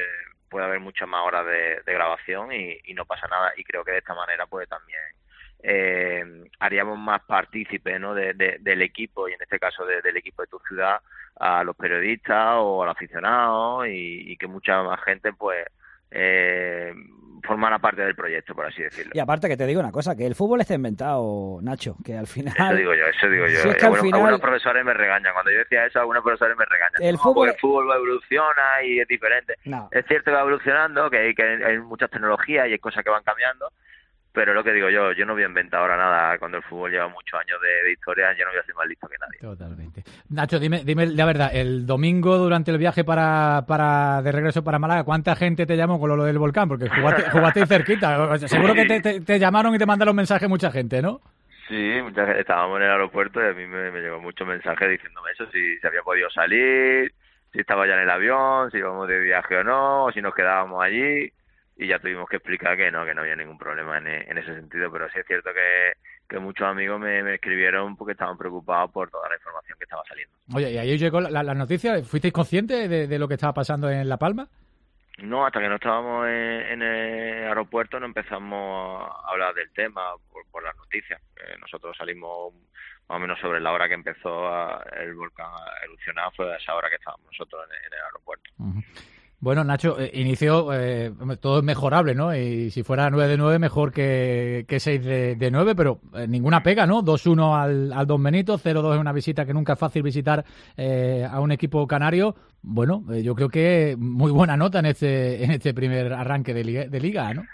puede haber muchas más horas de, de grabación y, y no pasa nada. Y creo que de esta manera pues también eh, haríamos más partícipe, ¿no? de, de, del equipo, y en este caso de, del equipo de tu ciudad, a los periodistas o a los aficionados, y, y que mucha más gente pues eh, formara parte del proyecto, por así decirlo. Y aparte que te digo una cosa, que el fútbol está inventado, Nacho, que al final... Eso digo yo, eso digo yo. Si es que algunos, al final... algunos profesores me regañan. Cuando yo decía eso, algunos profesores me regañan. El no, fútbol... el fútbol evoluciona y es diferente. No. Es cierto que va evolucionando, que hay, que hay muchas tecnologías y hay cosas que van cambiando, pero lo que digo yo, yo no voy a inventar ahora nada. Cuando el fútbol lleva muchos años de, de historia, yo no voy a ser más listo que nadie. Totalmente. Nacho, dime, dime la verdad, el domingo durante el viaje para, para de regreso para Málaga, ¿cuánta gente te llamó con lo del volcán? Porque jugaste, jugaste ahí cerquita. Seguro que te, te, te llamaron y te mandaron mensajes mucha gente, ¿no? Sí, mucha gente. Estábamos en el aeropuerto y a mí me, me llegó muchos mensajes diciéndome eso, si se había podido salir, si estaba ya en el avión, si íbamos de viaje o no, o si nos quedábamos allí. Y ya tuvimos que explicar que no, que no había ningún problema en, en ese sentido, pero sí es cierto que, que muchos amigos me, me escribieron porque estaban preocupados por toda la información que estaba saliendo. Oye, ¿y ahí llegó la, la, la noticia? ¿Fuisteis conscientes de, de lo que estaba pasando en La Palma? No, hasta que no estábamos en, en el aeropuerto no empezamos a hablar del tema por, por las noticias. Eh, nosotros salimos más o menos sobre la hora que empezó a, el volcán a erupcionar, fue a esa hora que estábamos nosotros en, en el aeropuerto. Uh-huh. Bueno, Nacho, eh, inició, eh, todo es mejorable, ¿no? Y si fuera nueve de nueve, mejor que, que seis de nueve, pero eh, ninguna pega, ¿no? dos uno al, al Don Benito, cero dos es una visita que nunca es fácil visitar eh, a un equipo canario. Bueno, eh, yo creo que muy buena nota en este, en este primer arranque de liga, de liga, ¿no?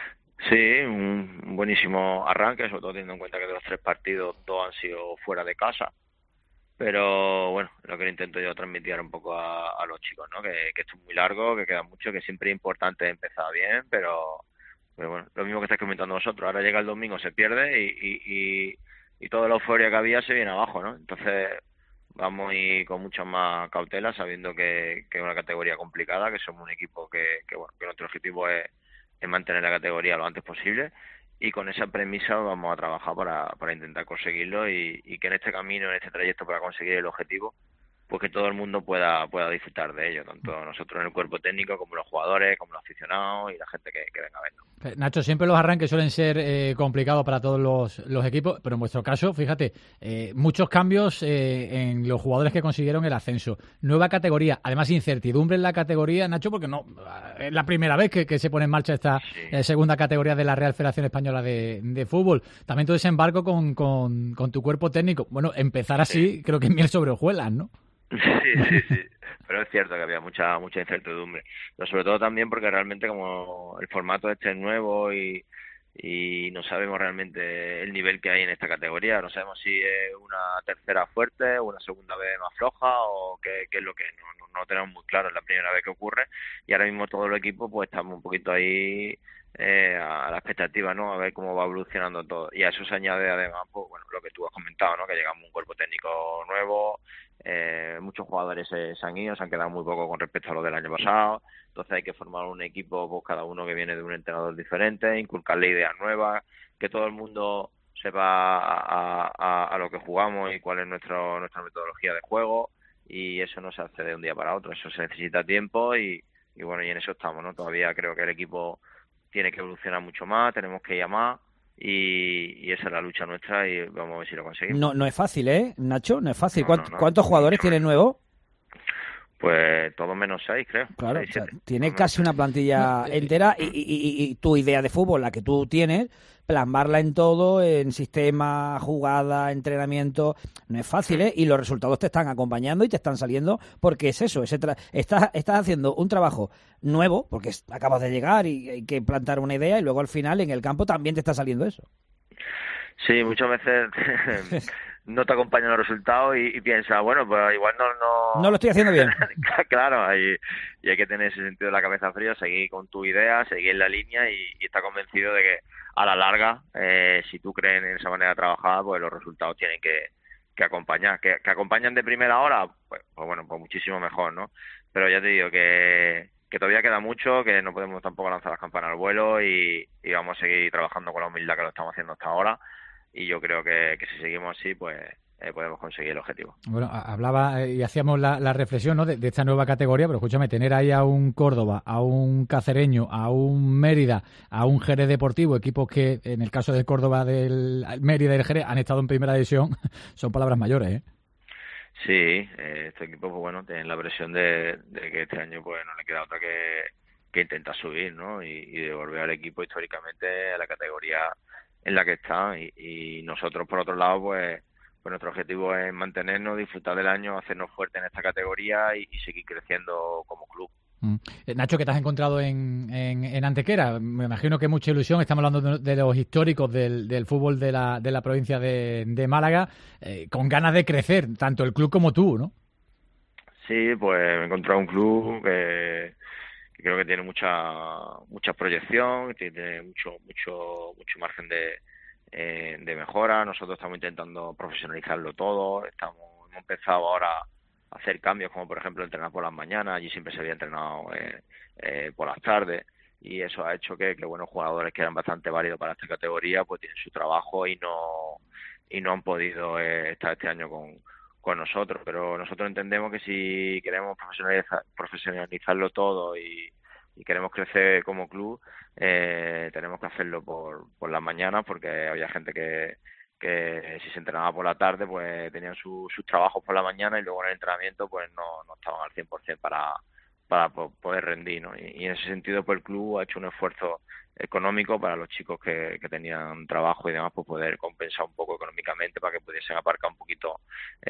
Sí, un buenísimo arranque, sobre todo teniendo en cuenta que de los tres partidos, dos han sido fuera de casa. Pero bueno, lo que intento yo transmitir un poco a, a los chicos, ¿no? Que, que esto es muy largo, que queda mucho, que siempre es importante empezar bien, pero, pero bueno, lo mismo que estáis comentando vosotros. Ahora llega el domingo, se pierde y, y, y, y toda la euforia que había se viene abajo, ¿no? Entonces vamos a ir con mucha más cautela, sabiendo que, que es una categoría complicada, que somos un equipo que, que bueno, que nuestro objetivo es, es mantener la categoría lo antes posible. Y con esa premisa vamos a trabajar para, para intentar conseguirlo y, y que en este camino, en este trayecto para conseguir el objetivo, pues que todo el mundo pueda pueda disfrutar de ello, tanto nosotros en el cuerpo técnico como los jugadores, como los aficionados y la gente que, que venga a vernos. Nacho, siempre los arranques suelen ser eh, complicados para todos los, los equipos, pero en vuestro caso, fíjate, eh, muchos cambios eh, en los jugadores que consiguieron el ascenso, nueva categoría, además incertidumbre en la categoría, Nacho, porque no es la primera vez que, que se pone en marcha esta sí. eh, segunda categoría de la Real Federación Española de, de Fútbol. También tu desembarco con, con, con tu cuerpo técnico. Bueno, empezar así sí. creo que es miel sobre hojuelas, ¿no? Sí, sí, sí. Pero es cierto que había mucha mucha incertidumbre. Pero sobre todo también porque realmente como el formato este es nuevo y, y no sabemos realmente el nivel que hay en esta categoría. No sabemos si es una tercera fuerte, una segunda vez más floja o qué, qué es lo que no, no, no tenemos muy claro. Es la primera vez que ocurre y ahora mismo todo el equipo pues estamos un poquito ahí eh, a la expectativa, ¿no? A ver cómo va evolucionando todo. Y a eso se añade además pues bueno lo que tú has comentado, ¿no? Que llegamos a un cuerpo técnico nuevo. Eh, muchos jugadores se, se han ido, se han quedado muy poco con respecto a lo del año pasado, entonces hay que formar un equipo, pues cada uno que viene de un entrenador diferente, inculcarle ideas nuevas, que todo el mundo sepa a, a, a lo que jugamos y cuál es nuestro, nuestra metodología de juego, y eso no se hace de un día para otro, eso se necesita tiempo y, y bueno, y en eso estamos, ¿no? Todavía creo que el equipo tiene que evolucionar mucho más, tenemos que ir a más. Y, y esa es la lucha nuestra y vamos a ver si lo conseguimos. No, no es fácil, ¿eh, Nacho? No es fácil. No, ¿Cuántos, no, no. ¿cuántos jugadores tiene nuevo? Pues todo menos seis, creo. Claro, seis, o sea, siete. tiene casi una plantilla entera y, y, y, y tu idea de fútbol, la que tú tienes, plasmarla en todo, en sistema, jugada, entrenamiento, no es fácil, ¿eh? Y los resultados te están acompañando y te están saliendo porque es eso, ese tra- estás, estás haciendo un trabajo nuevo, porque acabas de llegar y hay que plantar una idea y luego al final en el campo también te está saliendo eso. Sí, muchas veces no te acompañan los resultados y, y piensas, bueno, pues igual no... No, no lo estoy haciendo bien. Claro, hay, y hay que tener ese sentido de la cabeza fría, seguir con tu idea, seguir en la línea y, y estar convencido de que a la larga, eh, si tú crees en esa manera de trabajar, pues los resultados tienen que, que acompañar. ¿Que, que acompañan de primera hora? Pues, pues bueno, pues muchísimo mejor, ¿no? Pero ya te digo que, que todavía queda mucho, que no podemos tampoco lanzar las campanas al vuelo y, y vamos a seguir trabajando con la humildad que lo estamos haciendo hasta ahora. Y yo creo que, que si seguimos así, pues eh, podemos conseguir el objetivo. Bueno, hablaba eh, y hacíamos la, la reflexión, ¿no?, de, de esta nueva categoría, pero escúchame, tener ahí a un Córdoba, a un Cacereño, a un Mérida, a un Jerez Deportivo, equipos que en el caso del Córdoba, del Mérida y del Jerez han estado en primera división, son palabras mayores, ¿eh? Sí, eh, este equipo, pues bueno, tienen la presión de, de que este año pues no le queda otra que, que intentar subir, ¿no? Y, y devolver al equipo históricamente a la categoría en la que está. Y, y nosotros, por otro lado, pues Pues nuestro objetivo es mantenernos, disfrutar del año, hacernos fuertes en esta categoría y, y seguir creciendo como club. Mm. Nacho, ¿qué te has encontrado en, en, en Antequera? Me imagino que mucha ilusión. Estamos hablando de, de los históricos del, del fútbol de la, de la provincia de, de Málaga, eh, con ganas de crecer, tanto el club como tú, ¿no? Sí, pues me he encontrado un club que, que creo que tiene mucha mucha proyección, tiene mucho mucho mucho margen de Eh, de mejora. Nosotros estamos intentando profesionalizarlo todo, estamos hemos empezado ahora a hacer cambios, como por ejemplo entrenar por las mañanas. Allí siempre se había entrenado eh, eh, por las tardes, y eso ha hecho que, que buenos jugadores que eran bastante válidos para esta categoría pues tienen su trabajo y no y no han podido eh, estar este año con, con nosotros, pero nosotros entendemos que si queremos profesionalizar, profesionalizarlo todo y y queremos crecer como club, eh, tenemos que hacerlo por, por las mañanas, porque había gente que, que si se entrenaba por la tarde, pues tenían su, sus trabajos por la mañana y luego en el entrenamiento pues no, no estaban al cien por ciento para, para poder rendir, ¿no? Y, y en ese sentido pues el club ha hecho un esfuerzo económico para los chicos que, que tenían trabajo y demás, pues poder compensar un poco económicamente para que pudiesen aparcar un poquito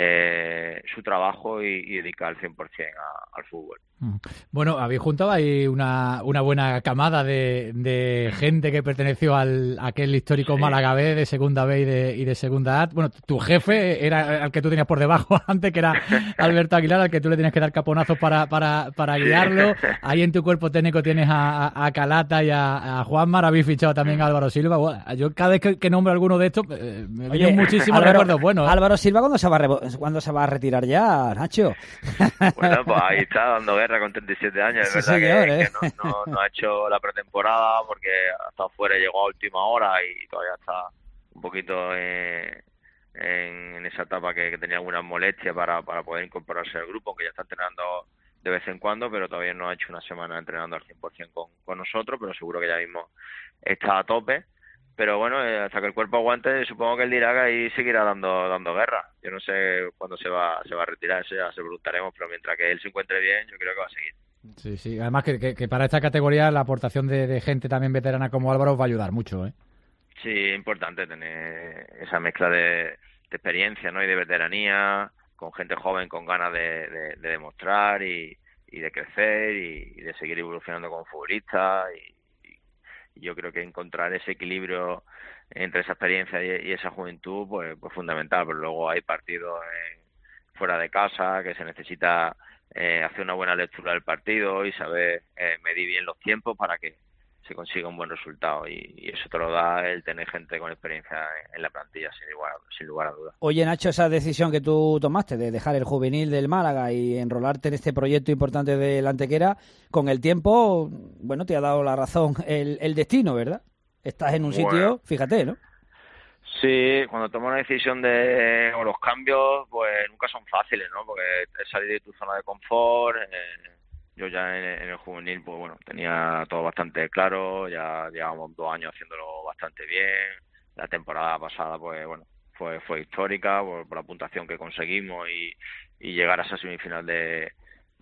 eh, su trabajo y, y dedicar al cien por ciento a, al fútbol. Bueno, habéis juntado ahí una, una buena camada de, de gente que perteneció al a aquel histórico sí. Málaga B de segunda B y de, y de segunda A. Bueno, tu jefe era al que tú tenías por debajo antes, que era Alberto Aguilar, al que tú le tienes que dar caponazos para, para, para guiarlo. Ahí en tu cuerpo técnico tienes a, a, a Calata y a, a Juanmar. Habéis fichado también a Álvaro Silva. Bueno, yo cada vez que, que nombro alguno de estos eh, me vienen muchísimos recuerdos buenos. ¿eh? Álvaro Silva, ¿cuándo se va a, cuándo se va a retirar ya, Nacho? Bueno, pues ahí está dando guerra con treinta y siete años. Es sí, verdad señor, que, ¿eh? que no, no, no ha hecho la pretemporada porque ha estado fuera, llegó a última hora y todavía está un poquito eh, en, en esa etapa que, que tenía algunas molestias para, para poder incorporarse al grupo, aunque ya está entrenando de vez en cuando, pero todavía no ha hecho una semana entrenando al cien por ciento con, con nosotros, pero seguro que ya mismo está a tope. Pero bueno, eh, hasta que el cuerpo aguante, supongo que él dirá que ahí seguirá dando dando guerra. Yo no sé cuándo se va se va a retirar, eso ya se preguntaremos, pero mientras que él se encuentre bien, yo creo que va a seguir. Sí, sí. Además que, que, que para esta categoría la aportación de, de gente también veterana como Álvaro va a ayudar mucho, ¿eh? Sí, es importante tener esa mezcla de, de experiencia, ¿no? Y de veteranía, con gente joven con ganas de, de, de demostrar y, y de crecer y, y de seguir evolucionando como futbolista. Y, yo creo que encontrar ese equilibrio entre esa experiencia y, y esa juventud pues, pues fundamental, pero luego hay partidos eh, fuera de casa que se necesita eh, hacer una buena lectura del partido y saber eh, medir bien los tiempos para que se consiga un buen resultado, y, y eso te lo da el tener gente con experiencia en, en la plantilla, sin lugar, sin lugar a dudas. Oye, Nacho, esa decisión que tú tomaste de dejar el juvenil del Málaga y enrolarte en este proyecto importante de la Antequera, con el tiempo, bueno, te ha dado la razón el, el destino, ¿verdad? Estás en un bueno, sitio, fíjate, ¿no? Sí, cuando tomas una decisión de o los cambios, pues nunca son fáciles, ¿no? Porque es salir de tu zona de confort. Eh, yo ya en, en el juvenil, pues bueno, tenía todo bastante claro, ya llevábamos dos años haciéndolo bastante bien. La temporada pasada, pues bueno, fue fue histórica por, por la puntuación que conseguimos y, y llegar a esa semifinal de,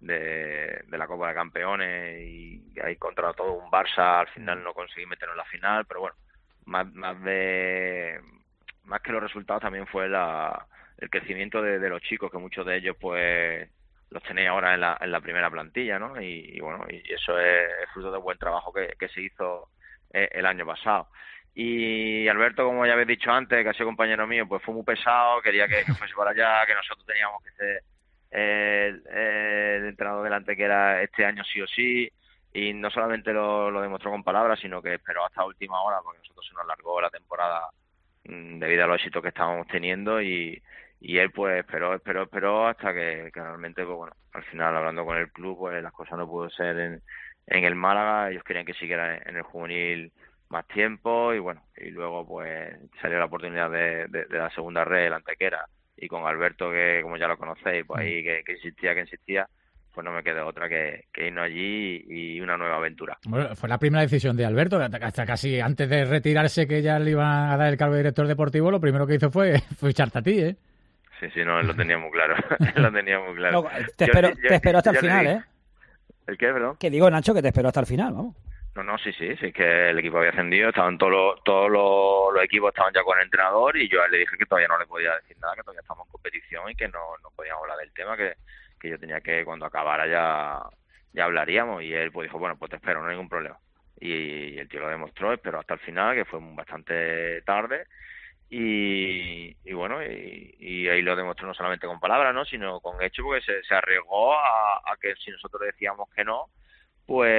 de, de la Copa de Campeones, y ahí contra todo un Barça, al final no conseguí meternos en la final, pero bueno, más, más de más que los resultados también fue la, el crecimiento de, de los chicos, que muchos de ellos pues los tenéis ahora en la, en la primera plantilla, ¿no? Y, y bueno, y eso es, es fruto del buen trabajo que, que se hizo eh, el año pasado. Y Alberto, como ya habéis dicho antes, que ha sido compañero mío, pues fue muy pesado, quería que, que fuese para allá, que nosotros teníamos que ser eh, el, el entrenador de la Antequera este año sí o sí, y no solamente lo, lo demostró con palabras, sino que esperó hasta última hora, porque nosotros se nos alargó la temporada mmm, debido a los éxitos que estábamos teniendo, y y él pues esperó, esperó, esperó hasta que, que realmente, pues bueno, al final hablando con el club, pues las cosas no pudo ser en, en el Málaga. Ellos querían que siguiera en el juvenil más tiempo, y bueno, y luego pues salió la oportunidad de, de, de la segunda red, la Antequera, y con Alberto, que como ya lo conocéis, pues ahí que, que insistía, que insistía, pues no me quedó otra que, que irnos allí y una nueva aventura. Bueno, fue la primera decisión de Alberto, hasta casi antes de retirarse, que ya le iban a dar el cargo de director deportivo, lo primero que hizo fue ficharte a ti, ¿eh? Sí, sí, no, él lo tenía muy claro, él lo tenía muy claro. No, te espero, yo, te espero hasta yo, el yo final, le, ¿eh? ¿El qué, perdón? Que digo, Nacho, que te espero hasta el final, vamos. No, no, sí, sí, sí, es que el equipo había ascendido, estaban todos los, todos los, los equipos estaban ya con el entrenador y yo a él le dije que todavía no le podía decir nada, que todavía estábamos en competición y que no, no podíamos hablar del tema, que, que yo tenía que, cuando acabara ya, ya hablaríamos, y él pues dijo, bueno, pues te espero, no hay ningún problema. Y, y el tío lo demostró, esperó hasta el final, que fue bastante tarde, y, y bueno, y, y ahí lo demostró no solamente con palabras, ¿no?, sino con hechos, porque se, se arriesgó a, a que si nosotros decíamos que no, pues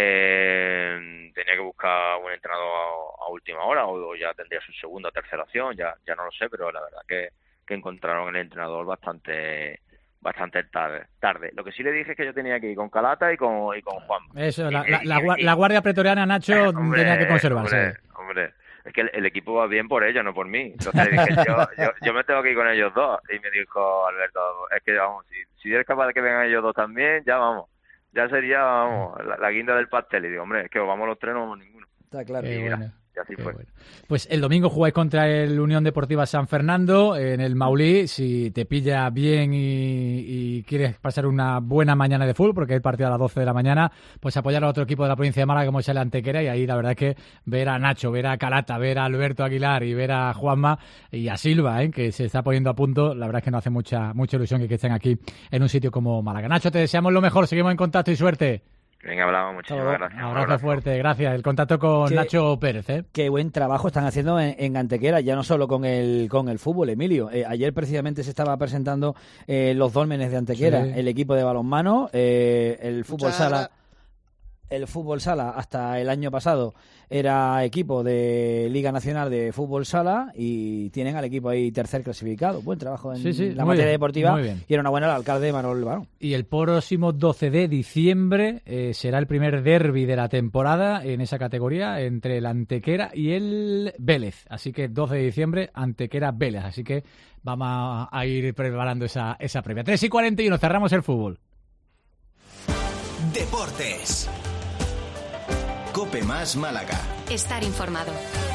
eh, tenía que buscar un entrenador a, a última hora, o, o ya tendría su segunda o tercera opción, ya ya no lo sé, pero la verdad que, que encontraron el entrenador bastante bastante tarde, tarde. Lo que sí le dije es que yo tenía que ir con Calata y con, y con Juan. Eso, y, la, la, y, la, y, la guardia pretoriana, Nacho, hombre, tenía que conservarse. Hombre, hombre, es que el, el equipo va bien por ellos, no por mí. Entonces le dije, yo, yo, yo me tengo que ir con ellos dos. Y me dijo Alberto, es que vamos, si, si eres capaz de que vengan ellos dos también, ya vamos. Ya sería, vamos, la, la guinda del pastel. Y digo, hombre, es que vamos los tres, no vamos ninguno. Está claro. Y Qué mira, bueno. y así fue. Bueno. Pues el domingo jugáis contra el Unión Deportiva San Fernando en el Maulí. Si te pilla bien y, y quieres pasar una buena mañana de fútbol, porque hay partido a las doce de la mañana, pues apoyar a otro equipo de la provincia de Málaga como es el Antequera, y ahí la verdad es que ver a Nacho, ver a Calata, ver a Alberto Aguilar y ver a Juanma y a Silva, ¿eh?, que se está poniendo a punto, la verdad es que nos hace mucha, mucha ilusión que, que estén aquí en un sitio como Málaga. Nacho, te deseamos lo mejor, seguimos en contacto y suerte. Venga, hablamos, muchísimas gracias. Un abrazo, abrazo fuerte, gracias. El contacto con Qué, Nacho Pérez, ¿eh? Qué buen trabajo están haciendo en, en Antequera, ya no solo con el con el fútbol, Emilio. Eh, ayer precisamente se estaba presentando eh, los dólmenes de Antequera, sí. El equipo de balonmano, eh, el fútbol Mucha... sala. El fútbol sala hasta el año pasado era equipo de Liga Nacional de Fútbol Sala y tienen al equipo ahí tercer clasificado. Buen trabajo en sí, sí, la materia bien, deportiva y enhorabuena al alcalde Manuel Barón. Y el próximo doce de diciembre eh, será el primer derbi de la temporada en esa categoría entre el Antequera y el Vélez. Así que doce de diciembre, Antequera-Vélez. Así que vamos a ir preparando esa, esa previa. tres y cuarenta y uno, cerramos el fútbol. Deportes. Cope Más Málaga. Estar informado.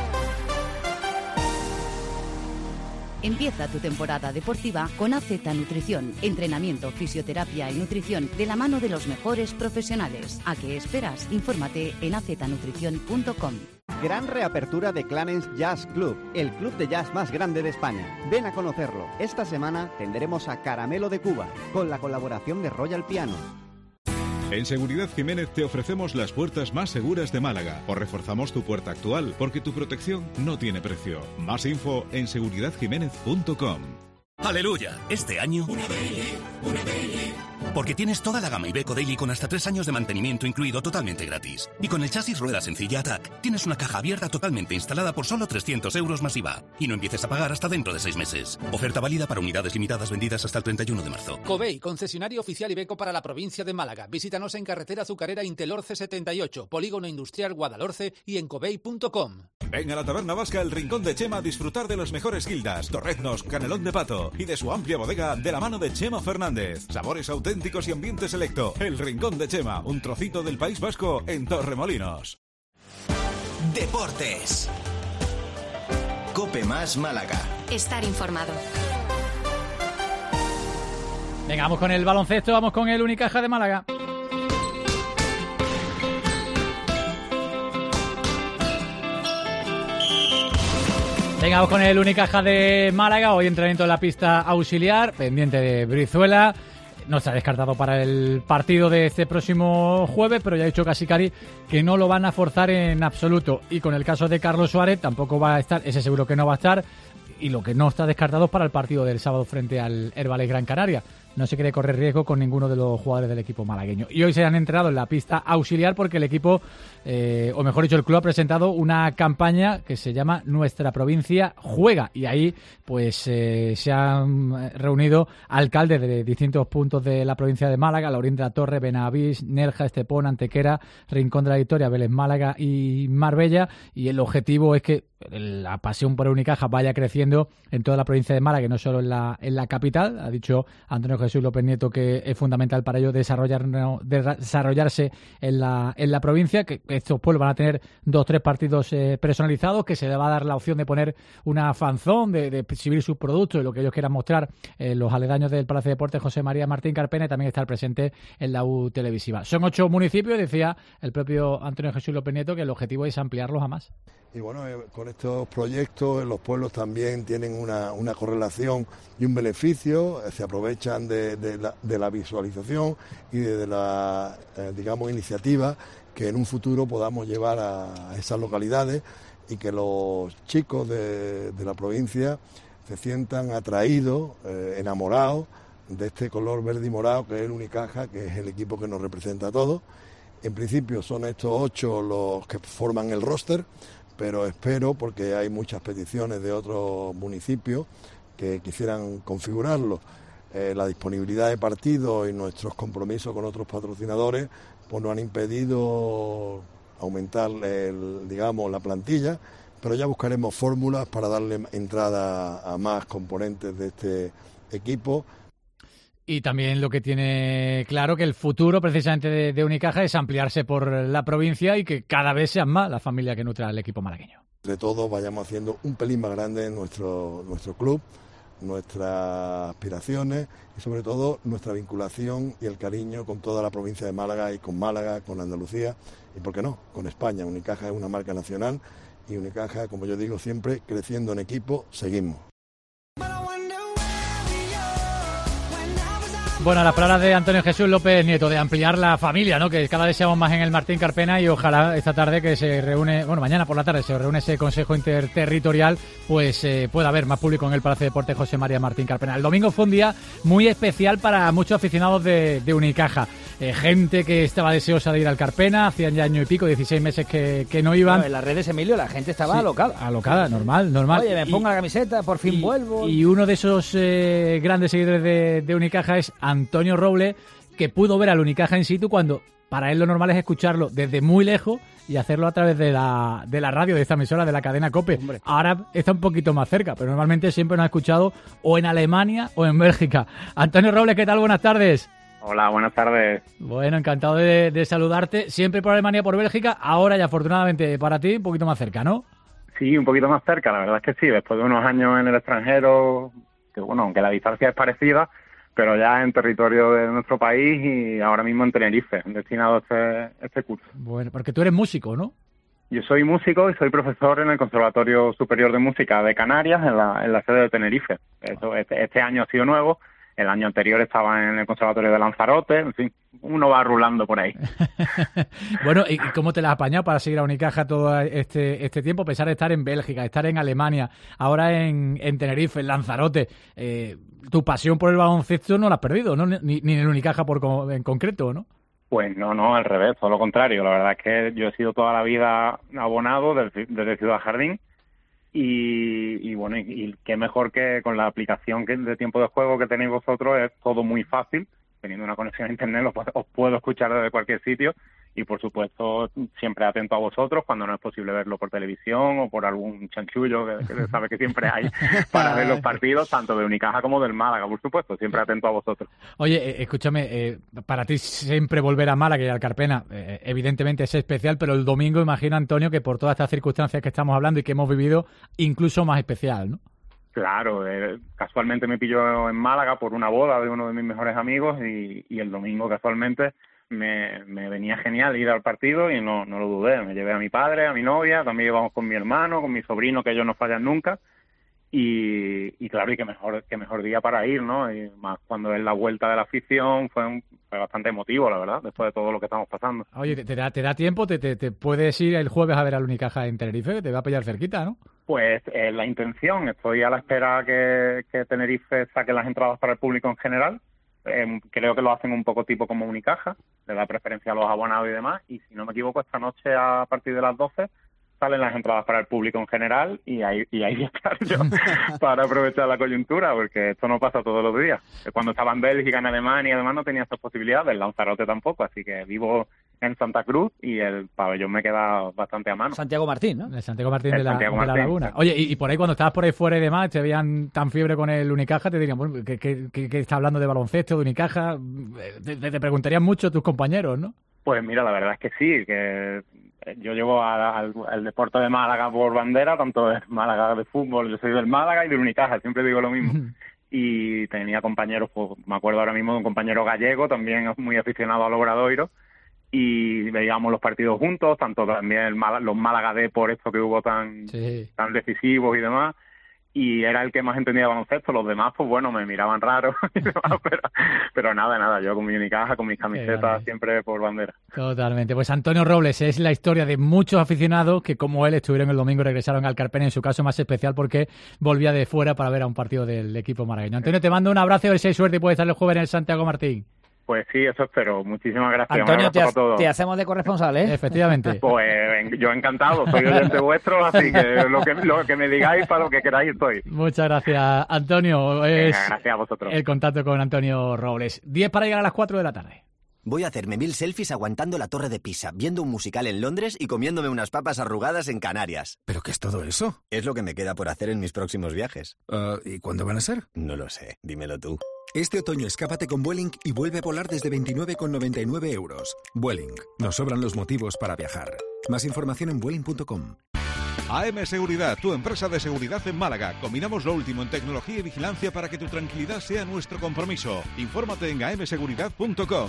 Empieza tu temporada deportiva con A Z Nutrición, entrenamiento, fisioterapia y nutrición de la mano de los mejores profesionales. ¿A qué esperas? Infórmate en a z nutrición punto com. Gran reapertura de Clarence Jazz Club, el club de jazz más grande de España. Ven a conocerlo. Esta semana tendremos a Caramelo de Cuba, con la colaboración de Royal Piano. En Seguridad Jiménez te ofrecemos las puertas más seguras de Málaga. O reforzamos tu puerta actual, porque tu protección no tiene precio. Más info en seguridad jiménez punto com. ¡Aleluya! Este año... Una Daily, una Daily. Porque tienes toda la gama Iveco Daily con hasta tres años de mantenimiento incluido totalmente gratis. Y con el chasis rueda sencilla Attack, tienes una caja abierta totalmente instalada por solo trescientos euros más I V A. Y no empieces a pagar hasta dentro de seis meses. Oferta válida para unidades limitadas vendidas hasta el treinta y uno de marzo. Covey, concesionario oficial Iveco para la provincia de Málaga. Visítanos en carretera azucarera Intelorce setenta y ocho, Polígono Industrial Guadalhorce y en covey punto com. Ven a la Taberna Vasca El Rincón de Chema a disfrutar de los mejores guildas, torreznos, canelón de pato y de su amplia bodega de la mano de Chema Fernández. Sabores auténticos y ambiente selecto. El Rincón de Chema, un trocito del País Vasco en Torremolinos. Deportes. Cope Más Málaga. Estar informado. Venga, vamos con el baloncesto, vamos con el Unicaja de Málaga. Venga, vamos con el Unicaja de Málaga. Hoy entrenamiento en la pista auxiliar, pendiente de Brizuela. No está descartado para el partido de este próximo jueves, pero ya ha dicho Casicari que no lo van a forzar en absoluto. Y con el caso de Carlos Suárez tampoco va a estar, ese seguro que no va a estar. Y lo que no está descartado es para el partido del sábado frente al Herbales Gran Canaria. no se quiere correr riesgo con ninguno de los jugadores del equipo malagueño. Y hoy se han entrenado en la pista auxiliar porque el equipo, eh, o mejor dicho, el club ha presentado una campaña que se llama Nuestra Provincia Juega, y ahí pues eh, se han reunido alcaldes de distintos puntos de la provincia de Málaga: Laurín de la Torre, Benavís, Nerja, Estepona, Antequera, Rincón de la Victoria, Vélez Málaga y Marbella, y el objetivo es que la pasión por el Unicaja vaya creciendo en toda la provincia de Málaga, y no solo en la, en la capital. Ha dicho Antonio Jesús López Nieto que es fundamental para ello desarrollar, desarrollarse en la, en la provincia, que, que estos pueblos van a tener dos tres partidos eh, personalizados, que se le va a dar la opción de poner una fanzón, de, de exhibir sus productos y lo que ellos quieran mostrar en los aledaños del Palacio de Deportes José María Martín Carpena, y también estar presente en la U televisiva. Son ocho municipios, decía el propio Antonio Jesús López Nieto que el objetivo es ampliarlos a más. Y bueno, eh, con estos proyectos los pueblos también tienen una, una correlación y un beneficio, eh, se aprovechan de, de, la, de la visualización y de, de la, eh, digamos, iniciativa que en un futuro podamos llevar a, a esas localidades, y que los chicos de, de la provincia se sientan atraídos, eh, enamorados de este color verde y morado que es el Unicaja, que es el equipo que nos representa a todos. En principio son estos ocho los que forman el roster, pero espero, porque hay muchas peticiones de otros municipios que quisieran configurarlo, eh, la disponibilidad de partidos y nuestros compromisos con otros patrocinadores pues nos han impedido aumentar el, digamos, la plantilla, pero ya buscaremos fórmulas para darle entrada a más componentes de este equipo. Y también lo que tiene claro que el futuro precisamente de, de Unicaja es ampliarse por la provincia y que cada vez sean más la familia que nutre al equipo malagueño. De todos vayamos haciendo un pelín más grande nuestro, nuestro club, nuestras aspiraciones y sobre todo nuestra vinculación y el cariño con toda la provincia de Málaga y con Málaga, con Andalucía y, ¿por qué no?, con España. Unicaja es una marca nacional y Unicaja, como yo digo siempre, creciendo en equipo, seguimos. Bueno, las palabras de Antonio Jesús López Nieto, de ampliar la familia, ¿no? Que cada vez seamos más en el Martín Carpena, y ojalá esta tarde que se reúne, bueno, mañana por la tarde se reúne ese Consejo Interterritorial, pues eh, pueda haber más público en el Palacio de Deportes José María Martín Carpena. El domingo fue un día muy especial para muchos aficionados de, de Unicaja. Eh, gente que estaba deseosa de ir al Carpena, hacían ya año y pico, dieciséis meses que, que no iban. Bueno, en las redes, Emilio, la gente estaba sí, alocada. Alocada, normal, normal. Oye, me pongo y, la camiseta, por fin y, vuelvo. Y uno de esos eh, grandes seguidores de, de Unicaja es Antonio Roble, que pudo ver al Unicaja in situ cuando para él lo normal es escucharlo desde muy lejos y hacerlo a través de la, de la radio, de esta emisora, de la cadena COPE. Hombre. Ahora está un poquito más cerca, pero normalmente siempre nos ha escuchado o en Alemania o en Bélgica. Antonio Robles, ¿qué tal? Buenas tardes. Hola, buenas tardes. Bueno, encantado de, de saludarte. Siempre por Alemania, por Bélgica, ahora ya afortunadamente para ti un poquito más cerca, ¿no? Sí, un poquito más cerca, la verdad es que sí. Después de unos años en el extranjero, que bueno, aunque la distancia es parecida, pero ya en territorio de nuestro país y ahora mismo en Tenerife, destinado a este, este curso. Bueno, porque tú eres músico, ¿no? Yo soy músico y soy profesor en el Conservatorio Superior de Música de Canarias, en la, en la sede de Tenerife. Eso, este, este año ha sido nuevo. El año anterior estaba en el Conservatorio de Lanzarote, en fin, uno va rulando por ahí. Bueno, ¿y cómo te la has apañado para seguir a Unicaja todo este este tiempo, a pesar de estar en Bélgica, estar en Alemania, ahora en, en Tenerife, en Lanzarote? Eh, tu pasión por el baloncesto no la has perdido, ¿no? Ni, ni en el Unicaja por, en concreto, ¿no? Pues no, no, al revés, todo lo contrario. La verdad es que yo he sido toda la vida abonado desde, desde Ciudad Jardín. Y, y bueno, y, y qué mejor que con la aplicación que de tiempo de juego que tenéis vosotros, es todo muy fácil. Teniendo una conexión a internet os, os puedo escuchar desde cualquier sitio y por supuesto siempre atento a vosotros cuando no es posible verlo por televisión o por algún chanchullo que, que se sabe que siempre hay para ver los partidos, tanto de Unicaja como del Málaga, por supuesto, siempre atento a vosotros. Oye, eh, escúchame, eh, para ti siempre volver a Málaga y al Carpena, eh, evidentemente es especial, pero el domingo imagino, Antonio, que por todas estas circunstancias que estamos hablando y que hemos vivido, incluso más especial, ¿no? Claro, eh, casualmente me pilló en Málaga por una boda de uno de mis mejores amigos y, y el domingo casualmente me, me venía genial ir al partido y no, no lo dudé. Me llevé a mi padre, a mi novia, también íbamos con mi hermano, con mi sobrino, que ellos no fallan nunca. Y, y claro, y qué mejor, qué mejor día para ir, ¿no? Y más cuando es la vuelta de la afición, fue, un, fue bastante emotivo, la verdad, después de todo lo que estamos pasando. Oye, ¿te, te, da, te da tiempo? ¿Te, te, ¿Te puedes ir el jueves a ver al Unicaja en Tenerife? Te va a pillar cerquita, ¿no? Pues eh, la intención, estoy a la espera que, que Tenerife saque las entradas para el público en general eh, creo que lo hacen un poco tipo como Unicaja, le da preferencia a los abonados y demás, y si no me equivoco, esta noche a partir de las doce salen las entradas para el público en general y ahí, y ahí estar yo para aprovechar la coyuntura, porque esto no pasa todos los días. Cuando estaba en Bélgica, en Alemania, además no tenía estas posibilidades, en Lanzarote tampoco, así que vivo en Santa Cruz y el pabellón me queda bastante a mano. Santiago Martín, ¿no? El Santiago Martín, El de la, Santiago de la Martín, Laguna. sí. Oye, y, y por ahí cuando estabas por ahí fuera y demás, te veían tan fiebre con el Unicaja, te dirían, bueno, ¿qué, qué, qué, qué está hablando de baloncesto, de Unicaja? Te, te, te preguntarían mucho tus compañeros, ¿no? Pues mira, la verdad es que sí, que yo llevo a, al, al deporte de Málaga por bandera, tanto de Málaga de fútbol, yo soy del Málaga y del Unicaja, siempre digo lo mismo. Y tenía compañeros, pues me acuerdo ahora mismo de un compañero gallego, también muy aficionado al Obradoiro, y veíamos los partidos juntos, tanto también el Málaga, los Málaga D por esto que hubo tan, sí. tan decisivos y demás. Y era el que más entendía baloncesto, los demás, pues bueno, me miraban raro y demás, pero, pero nada, nada, yo con mi Unicaja, con mis camisetas, siempre por bandera. Totalmente, pues Antonio Robles es la historia de muchos aficionados que como él estuvieron el domingo y regresaron al Carpena, en su caso más especial porque volvía de fuera para ver a un partido del equipo malagueño. Antonio, te mando un abrazo y a ver si hay suerte y puedes estar el jueves en el Santiago Martín. Pues sí, eso espero. Muchísimas gracias. Antonio, te, ha, todos. te hacemos de corresponsal, ¿eh? Efectivamente. Pues yo encantado, soy oyente vuestro, así que lo que lo que me digáis, para lo que queráis estoy. Muchas gracias, Antonio. Es Venga, gracias a vosotros. El contacto con Antonio Robles. diez para llegar a las cuatro de la tarde. Voy a hacerme mil selfies aguantando la Torre de Pisa, viendo un musical en Londres y comiéndome unas papas arrugadas en Canarias. ¿Pero qué es todo eso? Es lo que me queda por hacer en mis próximos viajes. Uh, ¿Y cuándo van a ser? No lo sé, dímelo tú. Este otoño escápate con Vueling y vuelve a volar desde veintinueve con noventa y nueve euros. Vueling, nos sobran los motivos para viajar. Más información en vueling punto com. A M Seguridad, tu empresa de seguridad en Málaga. Combinamos lo último en tecnología y vigilancia para que tu tranquilidad sea nuestro compromiso. Infórmate en a m seguridad punto com.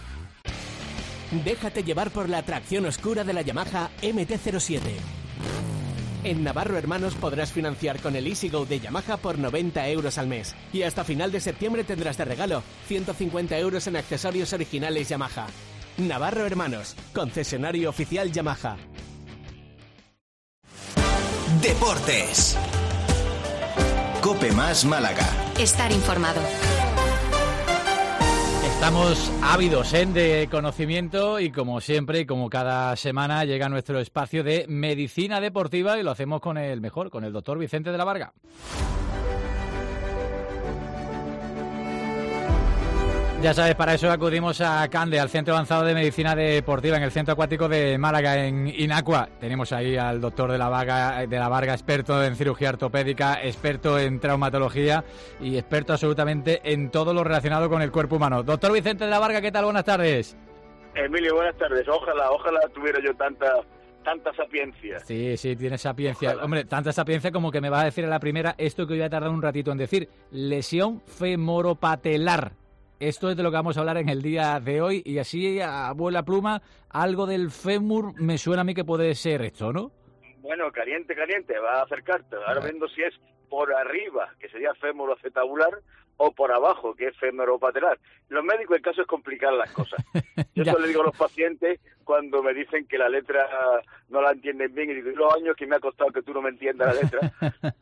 Déjate llevar por la atracción oscura de la Yamaha M T cero siete. En Navarro Hermanos podrás financiar con el EasyGo de Yamaha por noventa euros al mes. Y hasta final de septiembre tendrás de regalo ciento cincuenta euros en accesorios originales Yamaha. Navarro Hermanos, concesionario oficial Yamaha. Deportes. Cope Más Málaga. Estar informado. Estamos ávidos ¿eh? de conocimiento y como siempre y como cada semana llega nuestro espacio de medicina deportiva y lo hacemos con el mejor, con el doctor Vicente de la Varga. Ya sabes, para eso acudimos a CANDE, al Centro Avanzado de Medicina Deportiva, en el Centro Acuático de Málaga, en Inacua. Tenemos ahí al doctor de la Varga, de la Varga, experto en cirugía ortopédica, experto en traumatología y experto absolutamente en todo lo relacionado con el cuerpo humano. Doctor Vicente de la Varga, ¿qué tal? Buenas tardes. Emilio, buenas tardes. Ojalá, ojalá tuviera yo tanta tanta sapiencia. Sí, sí, tiene sapiencia. Ojalá. Hombre, tanta sapiencia como que me va a decir a la primera esto que voy a tardar un ratito en decir. Lesión femoropatelar. Esto es de lo que vamos a hablar en el día de hoy y así, a vuela pluma, algo del fémur me suena a mí que puede ser esto, ¿no? Bueno, caliente, caliente, va a acercarte. Ahora viendo si es por arriba, que sería fémur acetabular, o por abajo, que es femoropatelar. Los médicos, el caso es complicar las cosas. Yo eso le digo a los pacientes cuando me dicen que la letra no la entienden bien y digo, los años que me ha costado que tú no me entiendas la letra.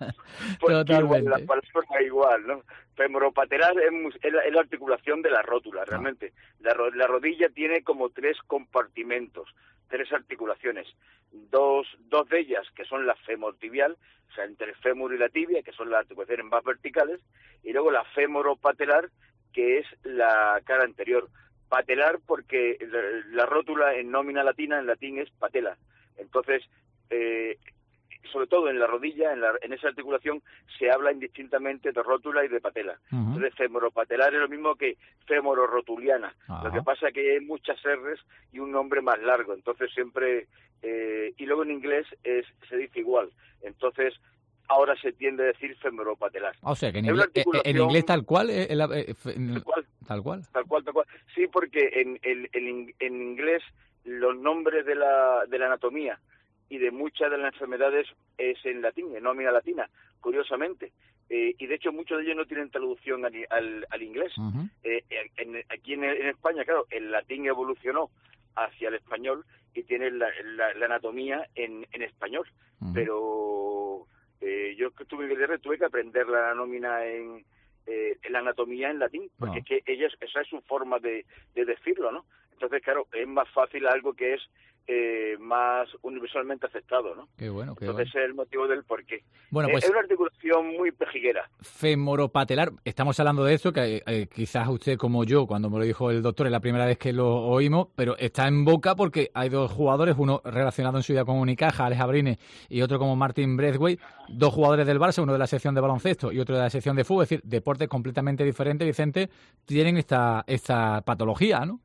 Porque igual, las palabras igual, ¿no? Femoropatelar es, es, la, es la articulación de la rótula, realmente. La, la rodilla tiene como tres compartimentos, tres articulaciones. Dos, dos de ellas, que son la femortibial, o sea, entre el fémur y la tibia, que son las articulaciones más verticales, y luego la femoropatelar, que es la cara anterior. Patelar porque la, la rótula en nómina latina, en latín, es patela. Entonces, eh, sobre todo en la rodilla, en, la, en esa articulación, se habla indistintamente de rótula y de patela. Uh-huh. Entonces, femoropatelar es lo mismo que femororotuliana. Uh-huh. Lo que pasa es que hay muchas R's y un nombre más largo. Entonces, siempre... Eh, y luego en inglés es, se dice igual. Entonces, ahora se tiende a decir femoropatelar. O sea, que en, inglés, en inglés tal cual, eh, el, eh, tal cual, tal cual, tal cual, tal cual. Sí, porque en, en, en, en inglés los nombres de la, de la anatomía y de muchas de las enfermedades es en latín, en nómina latina, curiosamente. Eh, y de hecho muchos de ellos no tienen traducción al, al, al inglés. Uh-huh. eh, en, aquí en, en España, claro, el latín evolucionó hacia el español y tiene la, la, la anatomía en, en español. Uh-huh. Pero eh, yo que estuve en Inglaterra tuve que aprender la nómina en, eh, la anatomía en latín, porque No. es que ellos, esa es su forma de, de decirlo, ¿no? Entonces, claro, es más fácil algo que es eh, más universalmente aceptado, ¿no? Qué bueno, qué Entonces bueno. ese es el motivo del porqué. Bueno, Eh, pues- es una articulación muy pejiguera. Femoropatelar, estamos hablando de eso, que eh, quizás usted como yo, cuando me lo dijo el doctor, es la primera vez que lo oímos, pero está en boca porque hay dos jugadores, uno relacionado en su vida con Unicaja, Alex Abrines, y otro como Martin Braithwaite, dos jugadores del Barça, uno de la sección de baloncesto y otro de la sección de fútbol, es decir, deportes completamente diferentes, Vicente, tienen esta, esta patología, ¿no?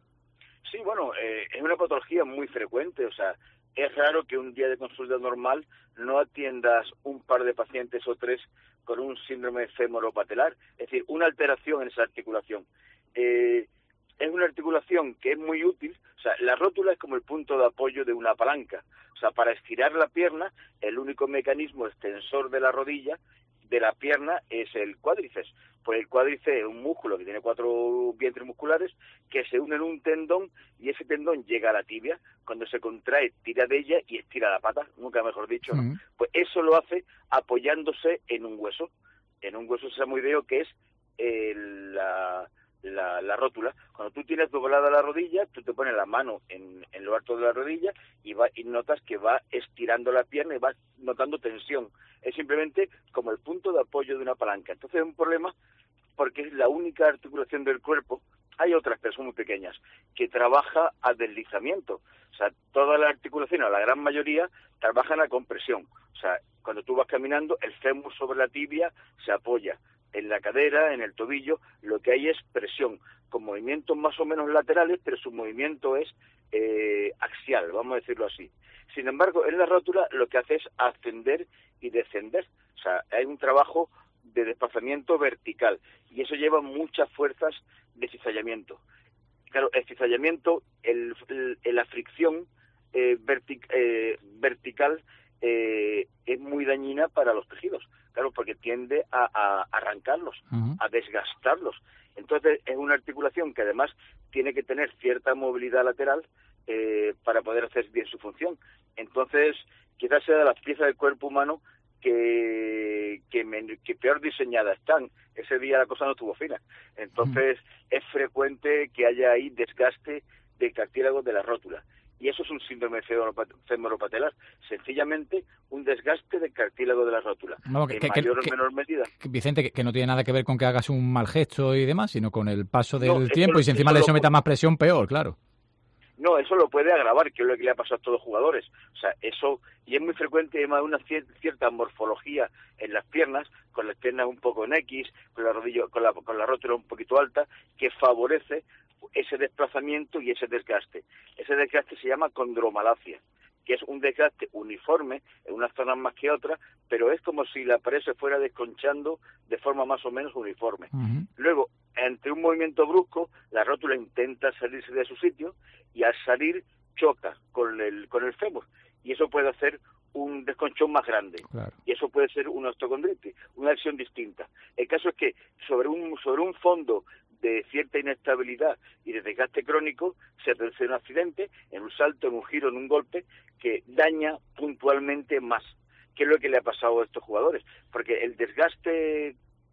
Sí, bueno, eh, es una patología muy frecuente, o sea, es raro que un día de consulta normal no atiendas un par de pacientes o tres con un síndrome femoropatelar, es decir, una alteración en esa articulación. Eh, es una articulación que es muy útil, o sea, la rótula es como el punto de apoyo de una palanca, o sea, para estirar la pierna, el único mecanismo extensor de la rodilla, de la pierna, es el cuádriceps. Pues el cuádriceps es un músculo que tiene cuatro vientres musculares que se unen en un tendón y ese tendón llega a la tibia. Cuando se contrae, tira de ella y estira la pata, nunca mejor dicho, ¿no? Mm. Pues eso lo hace apoyándose en un hueso, en un hueso sesamoideo que es eh, la, la, la rótula. Cuando tú tienes doblada la rodilla, tú te pones la mano en, en lo alto de la rodilla y, va, y notas que va estirando la pierna y vas notando tensión. Es simplemente como el punto de apoyo de una palanca. Entonces es un problema porque es la única articulación del cuerpo. Hay otras, pero son muy pequeñas, que trabaja a deslizamiento. O sea, todas las articulaciones, la gran mayoría, trabajan a compresión. O sea, cuando tú vas caminando, el fémur sobre la tibia se apoya. En la cadera, en el tobillo, lo que hay es presión, con movimientos más o menos laterales, pero su movimiento es eh, axial, vamos a decirlo así. Sin embargo, en la rótula lo que hace es ascender y descender. O sea, hay un trabajo de desplazamiento vertical y eso lleva muchas fuerzas de cizallamiento. Claro, el cizallamiento, el, el, la fricción eh, vertic, eh, vertical eh, es muy dañina para los tejidos, claro, porque tiende a, a arrancarlos, Uh-huh. a desgastarlos. Entonces es una articulación que además tiene que tener cierta movilidad lateral eh, para poder hacer bien su función. Entonces quizás sea de las piezas del cuerpo humano que, que, me, que peor diseñadas están. Ese día la cosa no estuvo fina. Entonces es frecuente que haya ahí desgaste del cartílago de la rótula. Y eso es un síndrome femoropatelar. Sencillamente un desgaste del cartílago de la rótula. No, que- en que- mayor que- o menor medida. Vicente, que, que no tiene nada que ver con que hagas un mal gesto y demás, sino con el paso del No, eso tiempo lo- y si encima eso le lo- sometas más presión, peor, claro. No, eso lo puede agravar, que es lo que le ha pasado a todos los jugadores. O sea, eso, y es muy frecuente, además, una cier- cierta morfología en las piernas, con las piernas un poco en X, con la rodilla, con la, con la rótula un poquito alta, que favorece ese desplazamiento y ese desgaste. Ese desgaste se llama condromalacia, que es un desgaste uniforme en unas zonas más que otras, pero es como si la pared se fuera desconchando de forma más o menos uniforme. Luego, ante un movimiento brusco, la rótula intenta salirse de su sitio y al salir choca con el, con el fémur. Y eso puede hacer un desconchón más grande. Claro. Y eso puede ser una osteocondritis, una lesión distinta. El caso es que sobre un, sobre un fondo de cierta inestabilidad y de desgaste crónico se produce un accidente, en un salto, en un giro, en un golpe, que daña puntualmente más. ¿Qué es lo que le ha pasado a estos jugadores? Porque el desgaste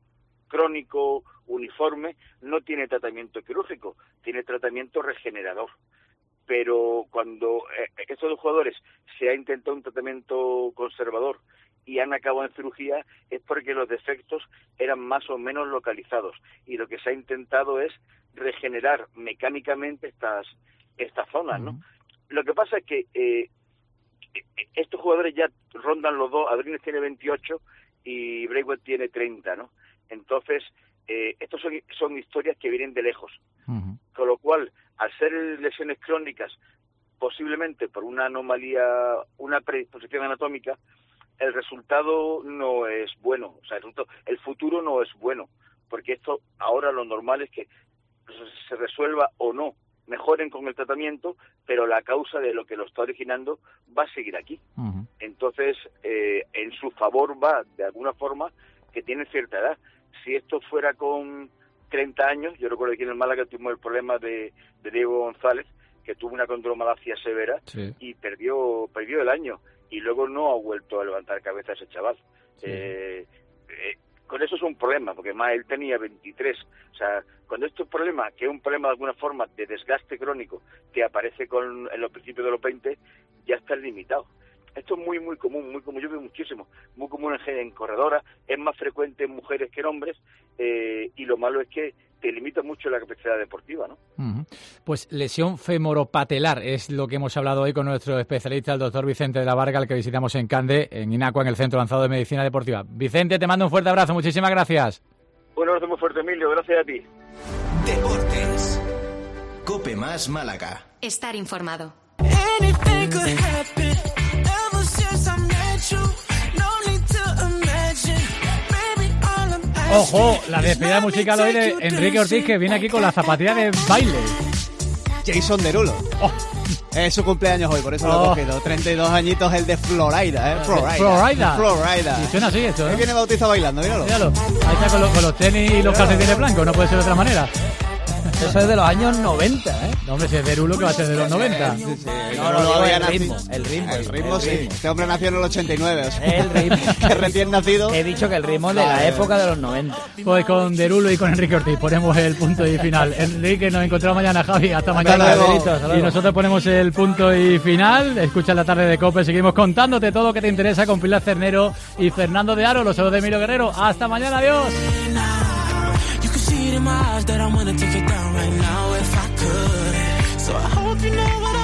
crónico uniforme no tiene tratamiento quirúrgico, tiene tratamiento regenerador. Pero cuando eh, estos dos jugadores se ha intentado un tratamiento conservador y han acabado en cirugía, es porque los defectos eran más o menos localizados y lo que se ha intentado es regenerar mecánicamente estas estas zonas, ¿no? Lo que pasa es que eh, estos jugadores ya rondan los dos, Abrines tiene veintiocho y Braithwaite tiene treinta, ¿no? Entonces, eh, estos son, son historias que vienen de lejos. Uh-huh. Con lo cual, al ser lesiones crónicas, posiblemente por una anomalía, una predisposición anatómica, el resultado no es bueno. O sea, el, resultado, el futuro no es bueno, porque esto ahora lo normal es que se resuelva o no, mejoren con el tratamiento, pero la causa de lo que lo está originando va a seguir aquí. Uh-huh. Entonces, eh, en su favor va, de alguna forma, que tiene cierta edad. Si esto fuera con treinta años, yo recuerdo que en el Málaga tuvimos el problema de, de Diego González, que tuvo una condromalacia severa Sí. y perdió perdió el año, y luego no ha vuelto a levantar cabeza ese chaval. Sí. Eh, eh, con eso es un problema, porque más él tenía veintitrés. O sea, cuando este problema, que es un problema de alguna forma de desgaste crónico, que aparece con en los principios de los veinte, ya está limitado. Esto es muy, muy común, muy común, yo veo muchísimo, muy común en, en corredoras, es más frecuente en mujeres que en hombres, eh, y lo malo es que te limita mucho la capacidad deportiva, ¿no? Uh-huh. Pues lesión femoropatelar es lo que hemos hablado hoy con nuestro especialista, el doctor Vicente de la Varga, al que visitamos en Cande, en Inacua, en el Centro Avanzado de Medicina Deportiva. Vicente, te mando un fuerte abrazo, muchísimas gracias. Un abrazo muy fuerte, Emilio, gracias a ti. Deportes. Cope Más Málaga. Estar informado. Ojo, la despedida musical hoy de Enrique Ortiz, que viene aquí con la zapatilla de baile. Jason Derulo. Oh. Es su cumpleaños hoy, por eso oh. lo he cogido. treinta y dos añitos, el de Florida, ¿eh? Florida. Florida. Florida. Y suena así esto, ¿eh? Ahí viene Bautista bailando, míralo. Míralo. Ahí está con los, con los tenis y los calcetines blancos, no puede ser de otra manera. Eso es de los años noventa, ¿eh? No, hombre, si es Derulo, que va a ser de los noventa. Sí, sí. No, no, no, el ritmo, el ritmo. El ritmo, el sí. ritmo. Este hombre nació en el ochenta y nueve, o sea, el ritmo. que recién nacido. He dicho que el ritmo de la época de los noventa. Pues con Derulo y con Enrique Ortiz ponemos el punto y final. Enrique, nos encontramos mañana, Javi. Hasta, hasta mañana. Luego. Hasta luego. Y nosotros ponemos el punto y final. Escucha la tarde de COPE. Seguimos contándote todo lo que te interesa con Pilar Cernero y Fernando de Aro. Los saludos de Emilio Guerrero. Hasta mañana. Adiós. So I hope you know what